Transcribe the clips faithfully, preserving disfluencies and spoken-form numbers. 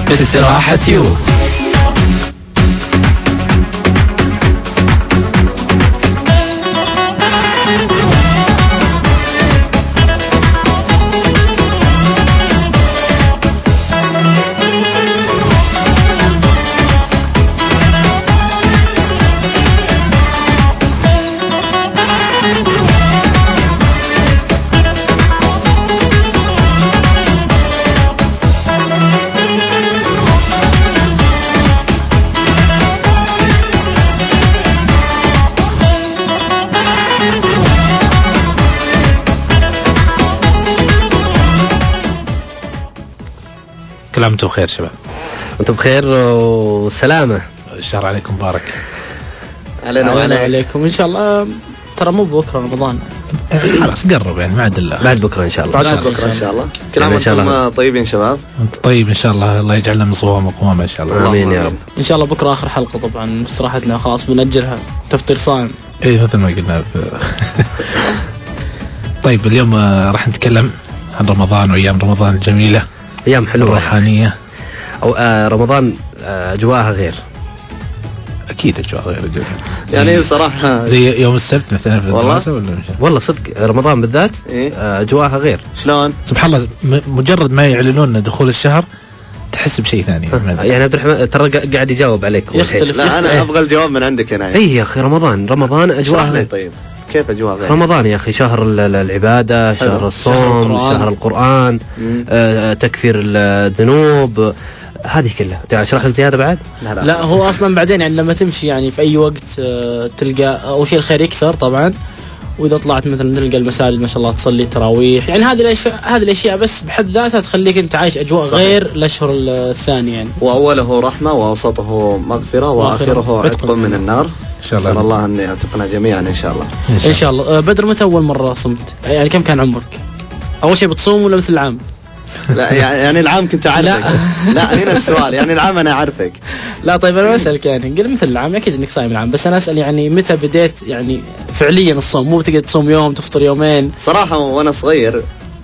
في استراحة يوم. كل عام وانتم بخير شباب. وانتم بخير وسلامة. الشهر عليكم مبارك. علينا وعلينا عليكم إن شاء الله. ترى مو بكرة رمضان خلاص قرب يعني ما عاد بعد بكرة إن شاء الله. بعد بكرة إن شاء الله. كل عام وانتم طيبين شباب. انت طيب إن شاء الله. الله يجعلنا من صوام وقوام إن شاء الله. آمين يا رب. إن شاء الله بكرة آخر حلقة طبعا استراحتنا خلاص بنأجلها تفطير صائم. إيه مثل ما قلنا في طيب اليوم راح نتكلم عن رمضان وأيام رمضان الجميلة. أيام حلوة روحانية. أو آه رمضان أجواءها غير. أكيد أجواء غير الجميلة. يعني صراحة زي يوم السبت مثلا في الدراسة ولا مش؟ والله صدق رمضان بالذات إيه؟ أجواءها غير. شلون؟ سبحان الله مجرد ما يعلنون دخول الشهر تحس بشيء ثاني. يعني عبد الرحمن ترى قاعد يجاوب عليك. يختلف. لا أنا أبغى الجواب من عندك هنا. إيه يا أخي رمضان رمضان أجواءها غير. طيب كيف أجواء غير؟ رمضان يا أخي شهر العبادة، شهر الصوم، شهر القرآن، آه تكفير الذنوب، هذه كلها. تشرح لك زيادة بعد؟ لا, لا, لا هو أصلا بعدين يعني لما تمشي يعني في أي وقت آه تلقى أول شيء الخير يكثر طبعا. وإذا طلعت مثلا تلقى المساجد ما شاء الله تصلي تراويح. يعني هذه الأشياء هذه الأشياء بس بحد ذاتها تخليك أنت عايش أجواء صحيح. غير الأشهر الثانية يعني. وأوله رحمة وأوسطه مغفرة وآخره عتق من النار. إن شاء الله. نسأل الله أن يعتقنا جميعا إن شاء الله. إن شاء, إن شاء الله. بدر متى أول مرة صمت؟ يعني كم كان عمرك؟ أول شيء بتصوم ولا مثل العام؟ لا يعني العام كنت أعرفك. لا. لا هنا السؤال يعني العام أنا أعرفك. لا طيب أنا أسألك يعني قل مثل العام أكيد إنك صايم العام بس أنا أسأل يعني متى بديت يعني فعليا الصوم مو تقدر تصوم يوم تفطر يومين. صراحة وأنا صغير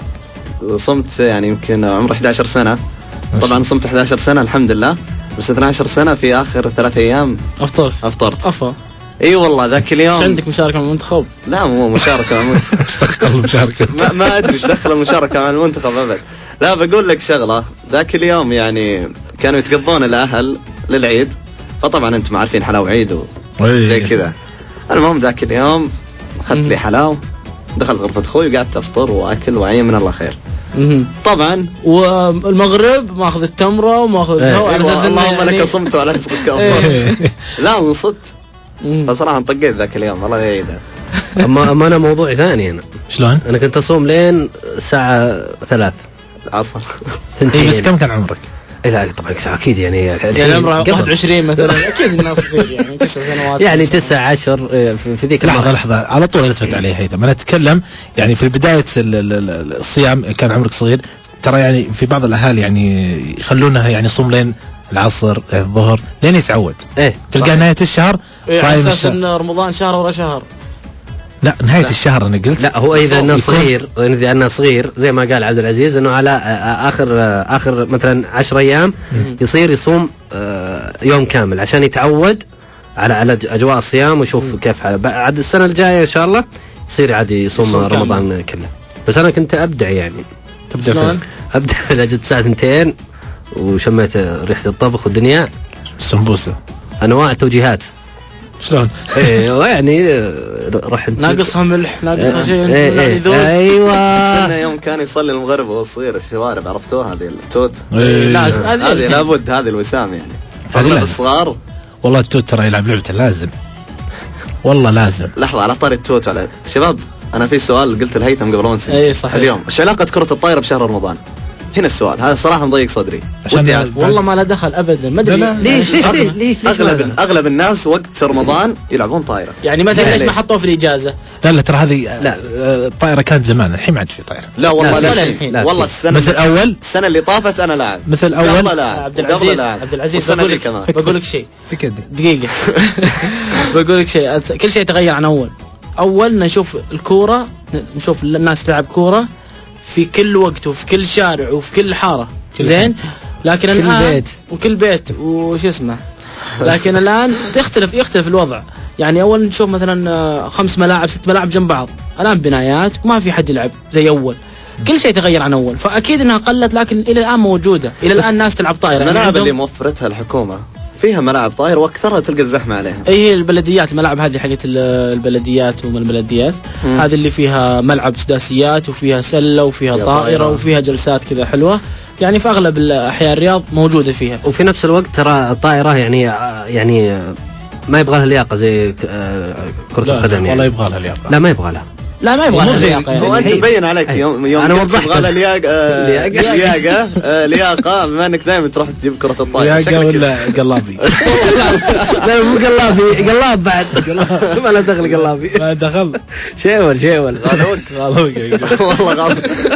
صمت يعني يمكن عمر إحدى عشرة سنة. طبعا صمت إحدى عشرة سنة الحمد لله. بس اثنتي عشرة سنة في آخر ثلاث أيام أفطرت. أفطرت. أفا. اي والله ذاك اليوم. ايش عندك مشاركة مع المنتخب؟ لا مو مشاركة مع المنتخب. استقل المشاركة. ما, ما أدري إيش دخل المشاركة مع المنتخب أبد. لا بقول لك شغلة ذاك اليوم يعني كانوا يتقضون الأهل للعيد. فطبعا أنتم عارفين حلاوة عيد وزي كذا. المهم ذاك اليوم أخذت لي حلاوة دخلت غرفة أخوي وقعدت أفطر وأكل وعين من الله خير. طبعا والمغرب ماخذ التمرة وماخذ ايه على اساس اللهم لك صمت وعلى رزقك افطر. لا انصت فصراحة انطقيت ذاك اليوم الله يعيده. اما اما انا موضوع ثاني هنا. شلون؟ انا كنت اصوم لين الساعة ثلاث العصر. اي بس كم كان عمرك؟ إيه لا طبعا اكيد يعني يعني عمره واحد وعشرين مثلا اكيد الناس صغير يعني تسع سنوات يعني تسع عشر في ذيك لحظة لحظة على طول التفت عليه هيثم. انا اتكلم يعني في بداية الصيام كان عمرك صغير ترى يعني في بعض الاهالي يعني يخلونها يعني صوم لين العصر الظهر لين يتعود. ايه تلقى نهاية الشهر صايم. على اساس ان رمضان شهر ورا شهر. لا نهاية لا. الشهر أنا قلت لا هو إذا أنه صغير إذا أنه صغير زي ما قال عبد العزيز إنه على آخر آخر مثلا عشر أيام يصير يصوم يوم كامل عشان يتعود على على أجواء الصيام ويشوف كيف بعد السنة الجاية إن شاء الله يصير عادي يصوم, يصوم رمضان كامل. كله. بس أنا كنت أبدع يعني تبدأ أبدأ لجد الساعة ثنتين وشميت ريحة الطبخ والدنيا السمبوسة أنواع توجيهات. شلون؟ ايه يعني رحت ناقصها ملح ناقصها شيء. ايه ايه ايوه السنة يوم كان يصلي المغرب وهو صغير الشوارب عرفتوها هذه التوت. ايه هذه لابد هذه الوسام يعني هذه الصغار. والله التوت ترى يلعب لعبته لازم والله لازم. لحظة على طاري التوت على شباب أنا في سؤال قلت الهيثم قبل ما نسي. ايه صحيح. اليوم ايش علاقة كرة الطايرة بشهر رمضان؟ هنا السؤال هذا صراحة مضيق صدري. والله ما له دخل ابدا ما ادري ليش ليش ليش, ليش اغلب اغلب الناس وقت رمضان يلعبون طايرة. يعني مثلا ليش ما حطوه في الاجازة؟ لا لا ترى هذه لا الطائرة كانت زمان الحين ما عاد في طائرة. لا والله لا لا الحين والله السنة مثل اول السنة اللي طافت انا لاعب مثل اول عبد العزيز عبد العزيز بقول لك بقول لك شيء دقيقة بقول لك شيء كل شيء تغير عن اول. اول نشوف الكورة نشوف الناس تلعب كورة في كل وقت وفي كل شارع وفي كل حارة زين، لكن كل الآن بيت. وكل بيت وش اسمه، لكن الآن تختلف يختلف الوضع. يعني أول نشوف مثلا خمس ملاعب ست ملاعب جنب بعض، الآن بنايات وما في حد يلعب زي أول، كل شيء تغير عن أول، فأكيد أنها قلت، لكن إلى الآن موجودة، إلى الآن ناس تلعب طائرة. الملاعب اللي موفرتها الحكومة فيها ملاعب طائرة واكثرها تلقى الزحمة عليها. اي البلديات، الملاعب هذه حقت البلديات ومن البلديات، هذه اللي فيها ملعب سداسيات وفيها سلة وفيها طائرة, طائرة وفيها جلسات كذا حلوة، يعني في اغلب الاحياء الرياض موجودة فيها. وفي نفس الوقت ترى الطائرة يعني يعني ما يبغى لها لياقة زي كرة القدم يعني. والله يبغى لها لياقة. لا ما يبغى لها. لا ما يبغى لياقة يعني. وانت تبين عليك يوم يوم انا وضحت تبغى لها لياقة لياقة لياقة بما انك دائما تروح تجيب كرة الطائرة. لياقة ولا قلابي؟ لا مو قلابي، قلاب بعد. ما له دخل قلابي. ما دخل. شيول شيول. غالوك غالوك والله غالوك.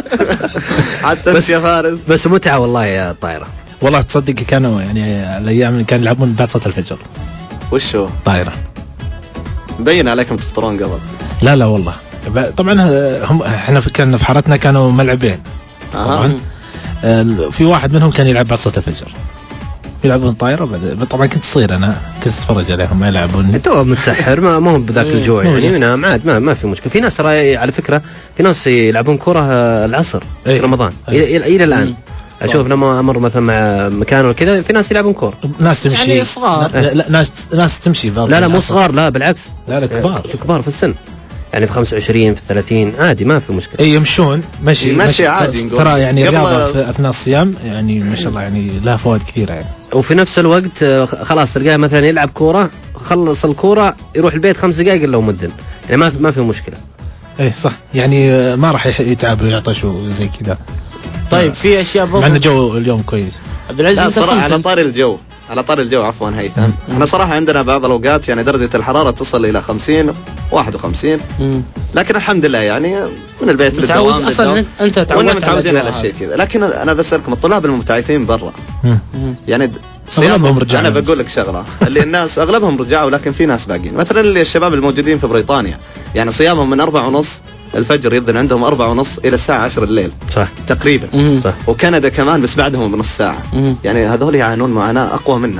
حتى بس يا فارس. بس متعة والله يا الطائرة. والله تصدق كانوا يعني الايام اللي كانوا يلعبون بعد صلاة الفجر. وش هو؟ طائرة. مبين عليكم تفطرون قبل. لا لا والله. طبعا هم احنا كنا في حارتنا كانوا ملعبين طبعا. آه. في واحد منهم كان يلعب بعد صلاة الفجر يلعبون طائرة. طبعا كنت صغير انا، كنت اتفرج عليهم ما يلعبون. انت متسحر ما ما هو بذاك الجوع يعني منام عاد ما ما في مشكلة. في ناس ترى على فكرة في ناس يلعبون كرة العصر في رمضان الى الى الان. اشوف لما امر مثلا مع مكان وكذا في ناس يلعبون كوره، ناس تمشي يعني صغار. لا, لا ناس ناس تمشي. لا لا مو صغار، لا بالعكس، لا لا كبار كبار في السن، يعني في خمسة وعشرين في ثلاثين عادي ما في مشكله. اي يمشون مشي مشي عادي نقول. ترى يعني رياضه في اثناء الصيام يعني ما شاء الله يعني لها فوائد كثيره يعني. وفي نفس الوقت خلاص تلقاه مثلا يلعب كوره، خلص الكوره يروح البيت خمس دقائق الا ومدن، يعني ما ما في مشكله. ايه صح، يعني ما راح يتعب ويعطش وزي كذا. طيب في اشياء مع ان الجو اليوم كويس. عبد العزيز صراحه على طاري الجو على طاري الجو عفوا هيثم، احنا صراحه عندنا بعض الاوقات يعني درجه الحراره تصل الى خمسين واحد وخمسين، لكن الحمد لله يعني من البيت للدوام اصلا انت تعودت متعودين على الشيء كذا. لكن انا بسالكم الطلاب المبتعثين برا يعني اغلبهم رجال. انا بقول لك شغله اللي الناس اغلبهم رجعوا، لكن في ناس باقيين مثلا اللي الشباب الموجودين في بريطانيا يعني صيامهم من أربعة ونص الفجر يذن عندهم أربعة ونص إلى الساعة عشر الليل صح تقريبا صح. وكندا كمان بس بعدهم بنص ساعة. يعني هذول يعانون معاناة أقوى منا،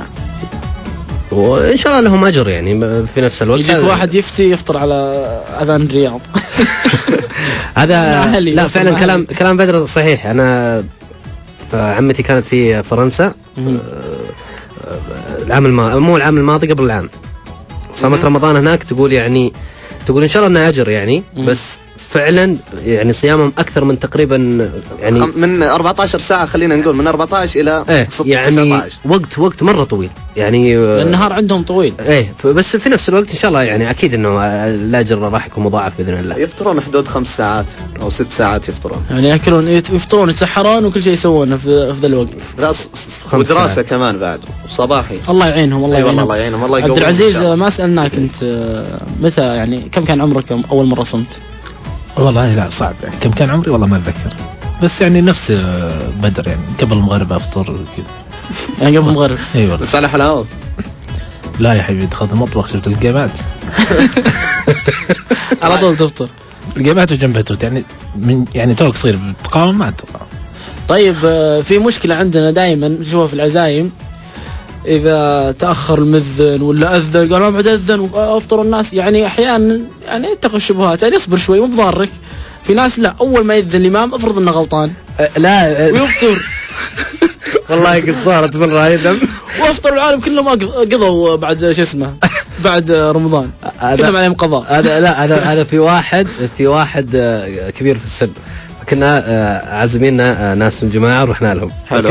وإن شاء الله لهم أجر يعني في نفس الوقت. يجيك واحد يفتي يفطر على أذان الرياض. هذا لا فعلا كلام كلام بدر صحيح. أنا عمتي كانت في فرنسا العام الماضي، مو العام الماضي قبل العام، صامت رمضان هناك، تقول يعني تقول إن شاء الله إنه أجر يعني، بس فعلا يعني صيامهم أكثر من تقريبا يعني من أربعة عشر ساعة، خلينا نقول من أربعة عشر إلى ايه يعني تسعة عشر. وقت وقت مرة طويل يعني النهار عندهم طويل. ايه بس في نفس الوقت إن شاء الله يعني أكيد إنه الأجر راح يكون مضاعف بإذن الله. يفطرون حدود خمس ساعات أو ست ساعات يفطرون، يعني يأكلون يفطرون يتسحرون وكل شيء يسوونه في في ذا الوقت. ودراسة ساعات كمان بعد وصباحي. الله يعينهم الله يعينهم. الله يعينهم الله يقويهم. عبد العزيز ما سألناك أنت متى يعني كم كان عمرك أول مرة صمت؟ والله لا صعب يعني كم كان عمري والله ما أتذكر، بس يعني نفس بدر يعني قبل المغرب أفطر كذا. يعني قبل المغرب. أيوة. بس على حلاوة. لا يا حبيبي دخلت المطبخ شفت الجيمات. على طول تفطر. الجيمات وجنبها توت يعني من يعني توك صغير تقاوم ما تقاوم. طيب في مشكلة عندنا دائما نشوفها في العزايم، إذا تأخر المذن ولا أذن قال ما بعد أذن وأفطر الناس، يعني أحيانا يعني اتقوا الشبهات، يعني اصبر شوي مو بضارك. في ناس لا أول ما يذن الإمام افرض إنه غلطان أه لا ويفطر. والله قد صارت مرة أيضا وافطر العالم كلهم ما قضوا بعد شو اسمه بعد رمضان كلهم عليهم قضاء. هذا لا هذا هذا في واحد في واحد كبير في السن، كنا عازميننا ناس من جماعة رحنا لهم. حلو.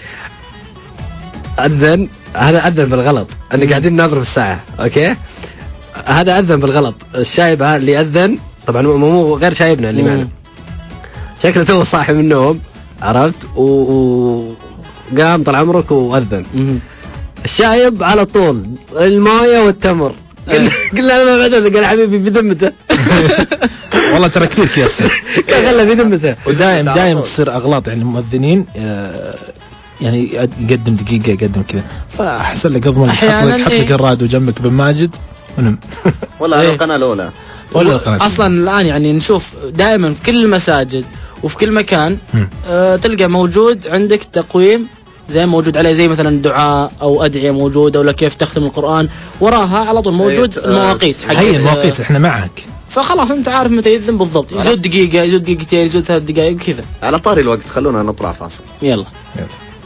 أذن هذا أذن بالغلط، أن قاعدين نضرب الساعة أوكي، هذا أذن بالغلط. الشايب هذا اللي أذن طبعا مو غير شايبنا اللي معنا، شكله تو صاحي من النوم عرفت وقام طال عمرك وأذن. الشايب على طول المايه والتمر. قلنا أنا ما بعد قال حبيبي بذمته. والله ترى كثير كيف كان خلى بذمته. ودائم دائم تصير أغلاط يعني المؤذنين يعني يقدم دقيقة يقدم كذا، فأحسن لك أضمن حط لك حط لك الراديو جنبك بن ماجد ولا على القناة الأولى ولا القناة أصلا الآن يعني نشوف دائما في كل المساجد وفي كل مكان آه تلقى موجود عندك تقويم زي موجود عليه زي مثلا دعاء أو أدعية موجودة ولا كيف تختم القرآن وراها على طول موجود المواقيت. هي المواقيت احنا معك فخلاص انت عارف متى يذن بالضبط. يزود دقيقة يزود دقيقتين يزود ثلاث دقائق كذا. على طاري الوقت خلونا نطلع فاصل. يلا, يلا.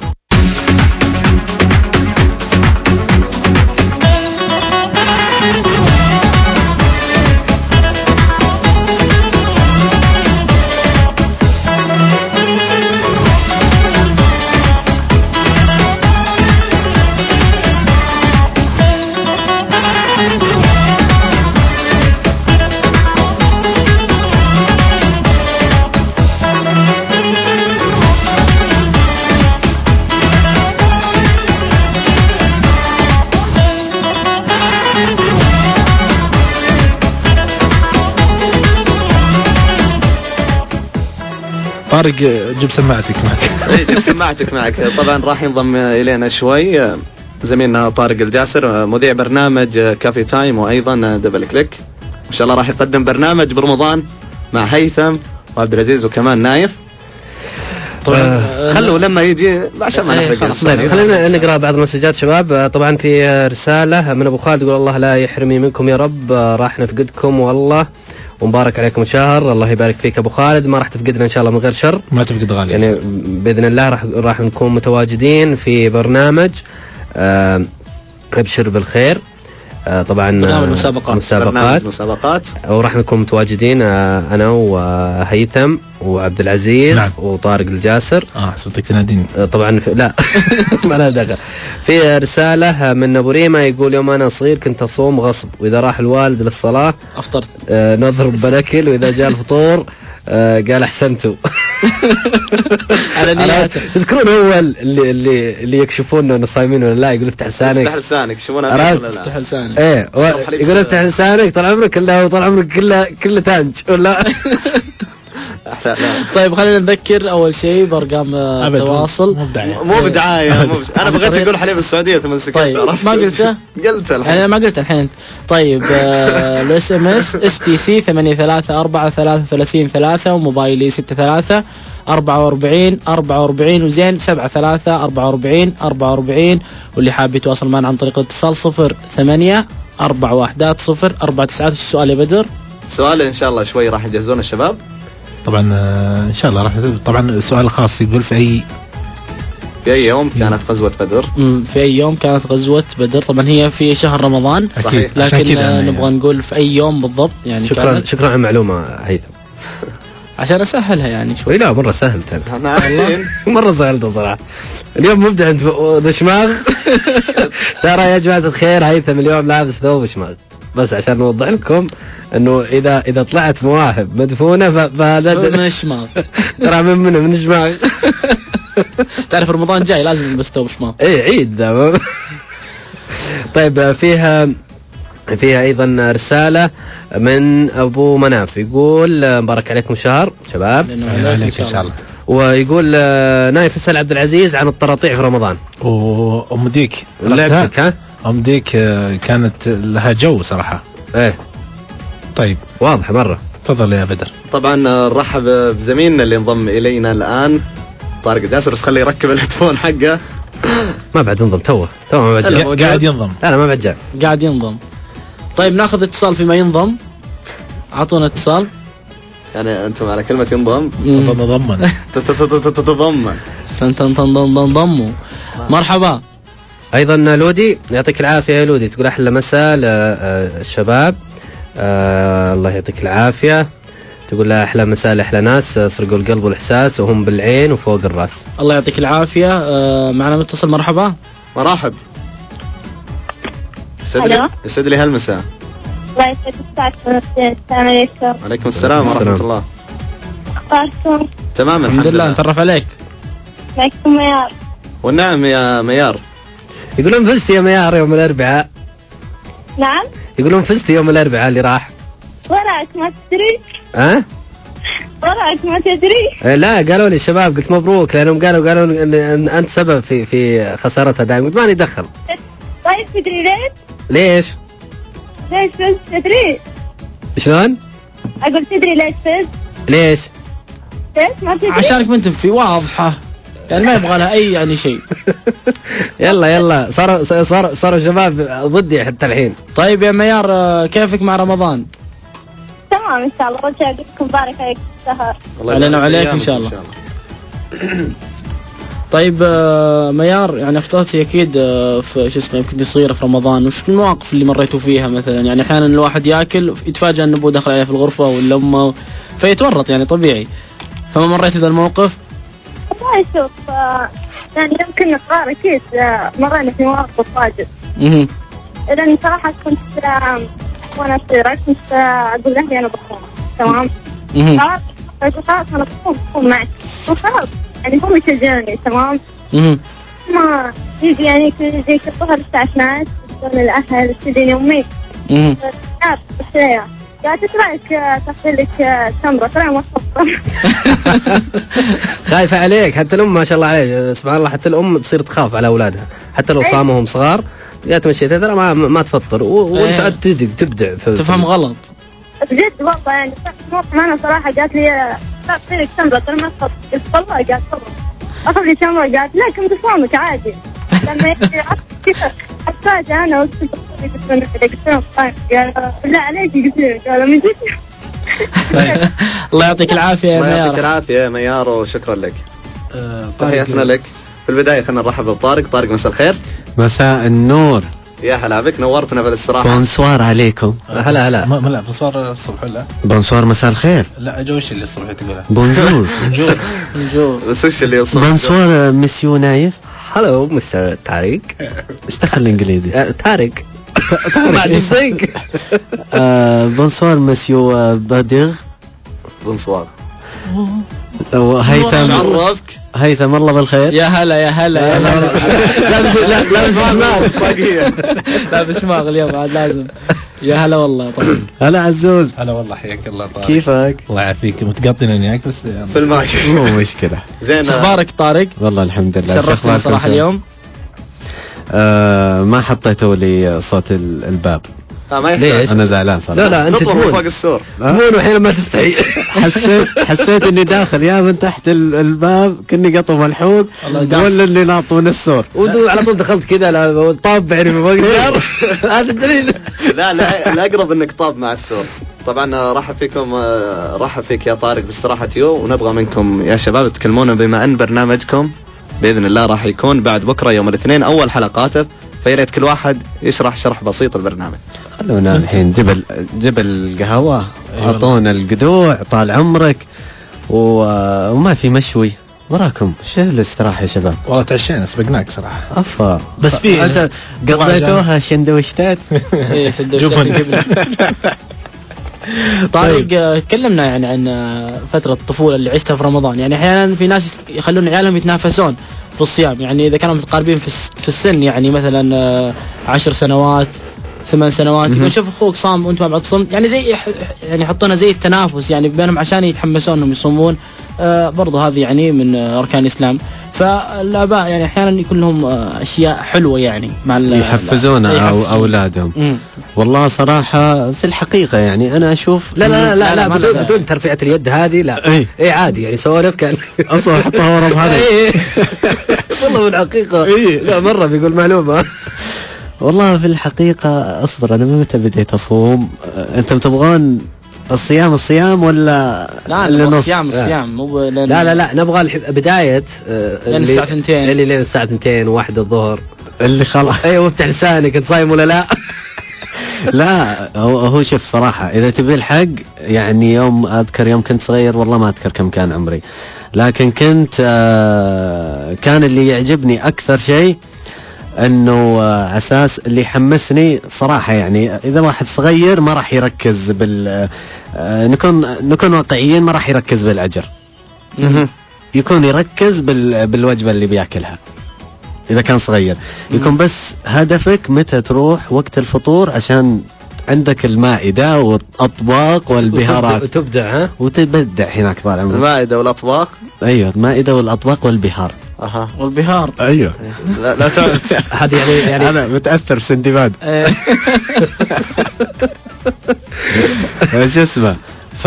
طارق جيب سماعتك معك. اي جيب سماعتك معك. طبعا راح ينضم الينا شوي زميلنا طارق الجاسر مذيع برنامج كافي تايم وايضا دبل كليك. ان شاء الله راح يقدم برنامج برمضان مع هيثم وعبد العزيز وكمان نايف. طبعا خلوا لما يجي عشان ما نحرق. خلينا نقرا بعض المسجات شباب. طبعا في رساله من ابو خالد يقول الله لا يحرمني منكم يا رب راح نفقدكم والله ومبارك عليكم الشهر. الله يبارك فيك ابو خالد. ما راح تفقدنا ان شاء الله من غير شر. ما تفقد غالي يعني باذن الله راح راح نكون متواجدين في برنامج آه ابشر بالخير. آه طبعا برنامج مسابقات مسابقات مسابقات وراح نكون متواجدين آه انا وهيثم وعبد العزيز. نعم. وطارق الجاسر. اه حسبتك تناديني. آه طبعا في لا ما له دخل. في رساله من ابو ريما يقول يوم انا صغير كنت اصوم غصب واذا راح الوالد للصلاه افطرت آه نضرب بناكل واذا جاء الفطور آه قال احسنتوا. على نياته. تذكرون اول اللي اللي اللي يكشفون انه صايمين ولا لا يقول افتح لسانك افتح لسانك يكشفونها ولا لا افتح لسانك ايه يقول افتح لسانك طال عمرك كله طال عمرك كله كله تانج ولا. طيب خلينا نذكر اول شيء بارقام التواصل. مو بدعايه. انا بغيت اقول حليب السعوديه ثم سكت. طيب ما قلته قلته الحين انا ما قلت الحين. طيب الاس ام اس اس تي سي ثمانية ثلاثة أربعة ثلاثة ثلاثين ثلاثة وموبايلي ستة ثلاثة أربعة وأربعين أربعة وأربعين وزين سبعة ثلاثة أربعة وأربعين أربعة وأربعين. واللي حاب يتواصل معنا عن طريق الاتصال صفر ثمانية أربعة واحدات صفر أربعة تسعات. السؤال يا بدر؟ سؤال ان شاء الله شوي راح يجهزون الشباب طبعا ان شاء الله راح. طبعا السؤال الخاص يقول في اي في اي يوم كانت غزوة بدر. امم في اي يوم كانت غزوة بدر. طبعا هي في شهر رمضان صحيح. لكن نبغى نقول في اي يوم بالضبط يعني. شكرا كانت. شكرا على المعلومة هيثم عشان اسهلها يعني شوي. لا مرة سهلت انا والله مرة سهلت صراحة. اليوم مبدع انت ذا شماغ. ترى يا جماعة الخير هيثم اليوم لابس ثوب شماغ بس عشان نوضح لكم انه اذا اذا طلعت مواهب مدفونه فهذا من الشماغ. ترى من من من الشماغ. تعرف رمضان جاي لازم نلبس ثوب شماغ. اي عيد ده. طيب فيها فيها ايضا رساله من ابو مناف يقول مبارك عليكم شهر شباب. عليك ان شاء الله. ويقول نايف اسال عبد العزيز عن الطراطيع في رمضان. وام ديك لعبتك ها؟ ام ديك كانت لها جو صراحه. ايه طيب واضح مره. تفضل يا بدر. طبعا نرحب بزميلنا اللي انضم الينا الان طارق الجاسر. بس خليه يركب الهيدفون حقه. ما بعد ينضم توه توه ما بعد قاعد ينضم. لا لا ما بعد جاء قاعد ينضم. طيب ناخذ اتصال فيما ينضم. اعطونا اتصال يعني انتم على كلمة ينضم تتضمن تتضمن تنضموا. مرحبا. ايضا لودي يعطيك العافيه يا لودي تقول احلى مساء للشباب. آه الله يعطيك العافيه. تقول لا احلى مساء لاحلى ناس سرقوا القلب والاحساس وهم بالعين وفوق الراس. الله يعطيك العافيه. آه معنا متصل. مرحبا. مرحب. يسعد لي هالمساء. الله يسعدك. السلام عليكم. وعليكم السلام ورحمة الله. أخباركم؟ تمام الحمد لله. نتعرف عليك. معكم ميار. والنعم يا ميار. يقولون فزت يا ميار يوم الأربعاء. نعم. يقولون فزت يوم الأربعاء اللي راح. وراك ما تدري. ها؟ وراك ما تدري. لا قالوا لي الشباب قلت مبروك لأنهم قالوا قالوا إن أنت سبب في في خسارتها دائما. قلت ماني دخل. طيب تدري ليش؟ ليش؟ ليش فزت تدري؟ شلون؟ أقول تدري ليش فزت؟ ليش؟ ليش ما تدري؟ عشانك ما تنفي واضحة يعني ما يبغى لها أي يعني شيء. يلا يلا صاروا صاروا صاروا شباب ضدي حتى الحين. طيب يا ميار كيفك مع رمضان؟ تمام إن شاء الله. أول شيء أقول لكم بارك عليك الشهر. علينا وعليك إن شاء الله. طيب ميار يعني افترضتي أكيد في شو اسمه كنت صغيرة في رمضان، وش المواقف اللي مريتوا فيها مثلا؟ يعني أحيانا الواحد يأكل يتفاجأ أن أبوه دخل عليه في الغرفة ولا أمه فيتورط يعني طبيعي، فما مريت هذا الموقف؟ والله شوف يعني يمكن صغار أكيد مرينا في مواقف واجد. اها. لأن صراحة كنت وأنا صغيرة كنت أقول لأهلي أنا بصوم تمام. اها. أقول خلاص أنا بصوم بصوم معك وخلاص يعني هم يشجعوني تمام. اها. ما يجي يعني يجي الظهر الساعة اثنا عشر يقولون الأهل تديني أمي. اها. لا بس يا قاعد تراك تاخذ لك تمرة ترى ما تفطر. خايفة عليك حتى الأم ما شاء الله عليه سبحان الله، حتى الأم تصير تخاف على أولادها حتى لو صامهم صغار يا تمشي ترى ما ما تفطر وأنت عاد تدق تبدع تفهم غلط. بجد والله يعني موقف أنا صراحة قالت لي تاخذ لك تمرة ترى ما تفطر. قلت والله قالت والله أخذ لي تمرة قالت لا كنت صامك عادي. لما يجي أحتاج أنا وقت قلت لهم لا عليك قلت قالوا من جد. الله يعطيك العافية يا ميار. الله يعطيك ميار. العافية يا ميار وشكرا لك. آه تحياتنا لك. في البداية خلينا نرحب بطارق. طارق مساء الخير. مساء النور. يا هلا بك نورتنا بالاستراحة. بونسوار عليكم. هلا هلا. ما لا بونسوار الصبح ولا؟ بونسوار مساء الخير. لا أجو وش اللي الصبح تقوله؟ بونجور. بونجور. بونجور. بس وش اللي الصبح؟ بونسوار مسيو نايف. هلو مستر طارق. ايش دخل الانجليزي؟ طارق. ما عجبتك؟ بونسوار مسيو بادير. بونسوار. هيثم. عرفك. هيثم الله بالخير. يا هلا يا هلا يا هلا. لابس لابس حمار. لابس ماغ اليوم عاد لازم. يا هلا والله طبعا. هلا عزوز. هلا والله حياك الله طارق. كيفك؟ الله يعافيك متقطن وياك بس في الماي. مو مشكلة. زين. اخبارك طارق؟ والله الحمد لله. شرفتنا صراحة اليوم. آه ما حطيتوا لي صوت الباب. ليش؟ أنا زعلان صراحة. لا لا أنت تمون فوق السور. تمون وحين ما تستحي. حسيت حسيت إني داخل يا من تحت الباب كني قطو ملحوق ولا إني ناط من السور. وعلى طول دخلت كذا لا طاب يعني ما أقدر. هذا الدليل. لا لا الأقرب إنك طاب مع السور. طبعا رحب فيكم رحب فيك يا طارق باستراحة يو، ونبغى منكم يا شباب تكلمونا بما أن برنامجكم بإذن الله راح يكون بعد بكرة يوم الاثنين أول حلقاته، فياريت كل واحد يشرح شرح بسيط البرنامج. خلونا الحين جبل جبل قهوة. أعطونا القدوع طال عمرك وما في مشوي وراكم. شو الاستراحة يا شباب؟ والله تعشينا سبقناك صراحة. أفا بس في قضيتوها شندوشتات. ايه سندوتشات الجبنة. طارق تكلمنا يعني عن فترة الطفولة اللي عشتها في رمضان. يعني أحيانا في ناس يخلون عيالهم يتنافسون في الصيام، يعني إذا كانوا متقاربين في السن يعني مثلا عشر سنوات ثمان سنوات يقول شوف أخوك صام وأنت ما بعد صمت، يعني زي يعني يحطونها زي التنافس يعني بينهم عشان يتحمسون إنهم يصومون. آه برضو هذه يعني من أركان الإسلام. فالآباء يعني أحيانا يكون لهم أشياء حلوة يعني مع يحفزون أو أولادهم. مم. والله صراحة في الحقيقة يعني أنا أشوف لا لا لا لا, لا, لا بدون, بدون ترفيعة اليد هذه لا. إيه, إيه عادي يعني سوالف كان أصلا حطها ورا بهذا. إيه والله في الحقيقة إيه لا مرة بيقول معلومة. والله في الحقيقة أصبر أنا متى بديت أصوم؟ أنتم تبغون الصيام الصيام ولا لا لا الصيام الصيام مو لا لا لا نبغى بداية لين الساعة ثنتين اللي لين الساعة ثنتين واحد الظهر اللي خلاص. أيوة افتح لسانك أنت صايم ولا لا؟ لا هو هو شوف صراحة إذا تبي الحق يعني يوم أذكر يوم كنت صغير والله ما أذكر كم كان عمري، لكن كنت آه كان اللي يعجبني أكثر شيء انه اساس اللي يحمسني صراحه يعني اذا واحد صغير ما راح يركز بال نكون نكون واقعيين ما راح يركز بالاجر. يكون يركز بال بالوجبه اللي بياكلها اذا كان صغير. يكون بس هدفك متى تروح وقت الفطور عشان عندك المائده والاطباق والبهارات وتبدع ها وتبدع هناك طال عمرك. المائده والاطباق. ايوه المائده والاطباق والبهار اها والبهار. ايوه لا لا هذه يعني يعني انا متاثر سندباد. شو اسمه،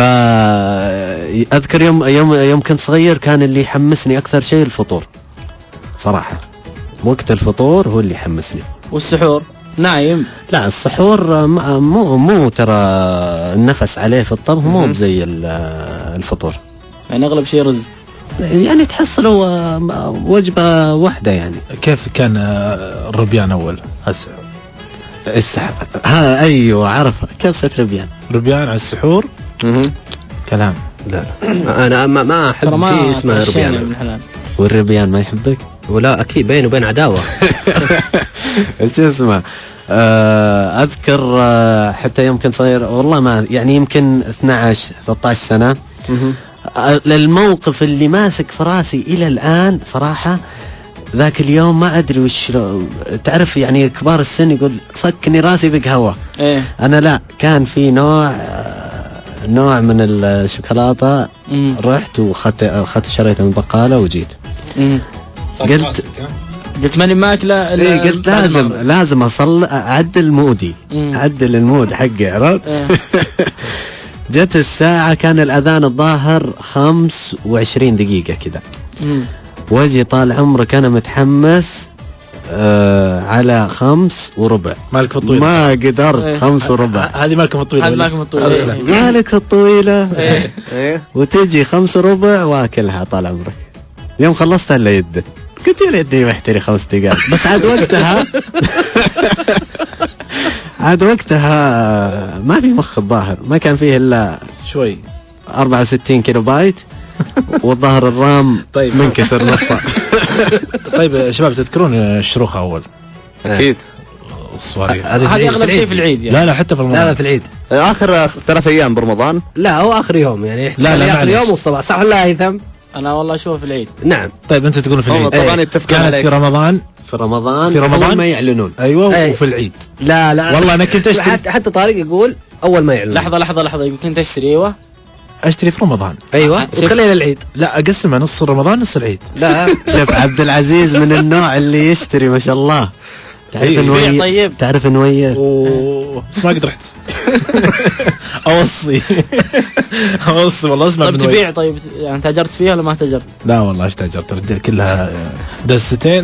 فأذكر يوم يوم يوم كنت صغير كان اللي يحمسني أكثر شيء الفطور صراحة. وقت الفطور هو اللي يحمسني. والسحور نايم؟ لا السحور مو مو ترى النفس عليه في الطبخ مو زي الفطور، يعني أغلب شيء رز، يعني تحصله وجبة واحدة يعني. كيف كان الربيان أول السحور؟ السحور ها أيوة عرفها، كبسة ربيان. ربيان على السحور كلام. لا أنا ما ما أحب شيء اسمه ربيان. والربيان ما يحبك؟ ولا أكيد بينه وبين عداوة. شو اسمه، أذكر حتى يوم كنت صغير والله ما يعني يمكن اثنا عشر ثلاثة عشر سنة، للموقف اللي ماسك في راسي إلى الآن صراحة. ذاك اليوم ما أدري وش تعرف يعني كبار السن يقول صكني راسي بق هوا. إيه؟ أنا لا، كان في نوع نوع من الشوكولاتة رحت وخدت أخذت شريته من بقالة وجيت. مم. قلت قلت ماني ماكله. إيه قلت لازم لازم أصل أعدل مودي. مم. أعدل المود حقي عرفت. إيه. جت الساعة كان الأذان الظاهر خمس وعشرين دقيقة كذا. وجي طال عمرك أنا متحمس آه على خمس وربع. مالك الطويلة ما قدرت. إيه. خمس وربع هذه مالك الطويلة. هذه مالك الطويلة. مالك الطويلة. إيه. وتجي خمس وربع واكلها طال عمرك. يوم خلصتها إلا يده قلت يا ليتني محتري خمس دقائق بس. عاد وقتها عاد وقتها ما في مخ الظاهر، ما كان فيه إلا شوي أربعة وستين كيلو بايت والظهر الرام طيب منكسر نصا. طيب شباب تذكرون الشروخة أول؟ أكيد. الصواريخ هذه أغلب شيء في العيد يعني. لا لا حتى في رمضان. لا لا في العيد. آخر ثلاث أيام برمضان. لا هو آخر يوم يعني. لا لا آخر يوم والصباح صح ولا هيثم؟ أنا والله أشوفه في العيد. نعم. طيب أنت تقولون في العيد. طبعا يتفقون كانت عليك. في رمضان. في رمضان في رمضان ما يعلنون. أيوة. أي. وفي العيد. لا لا والله أنا كنت أشتري. حتى, حتى طارق يقول أول ما يعلنون. لحظة لحظة لحظة يقول كنت أشتري. أيوة أشتري في رمضان. أيوة وتخلينا العيد. لا أقسمها نص رمضان نص العيد. لا شوف عبد العزيز من النوع اللي يشتري ما شاء الله. تعرف نوير. طيب تعرف نوير. أوه. بس ما قد رحت. أوصي أوصي والله اسمع. طيب تبيع؟ طيب يعني تاجرت فيها ولا ما تاجرت؟ لا والله ايش تاجرت رجال كلها دستين.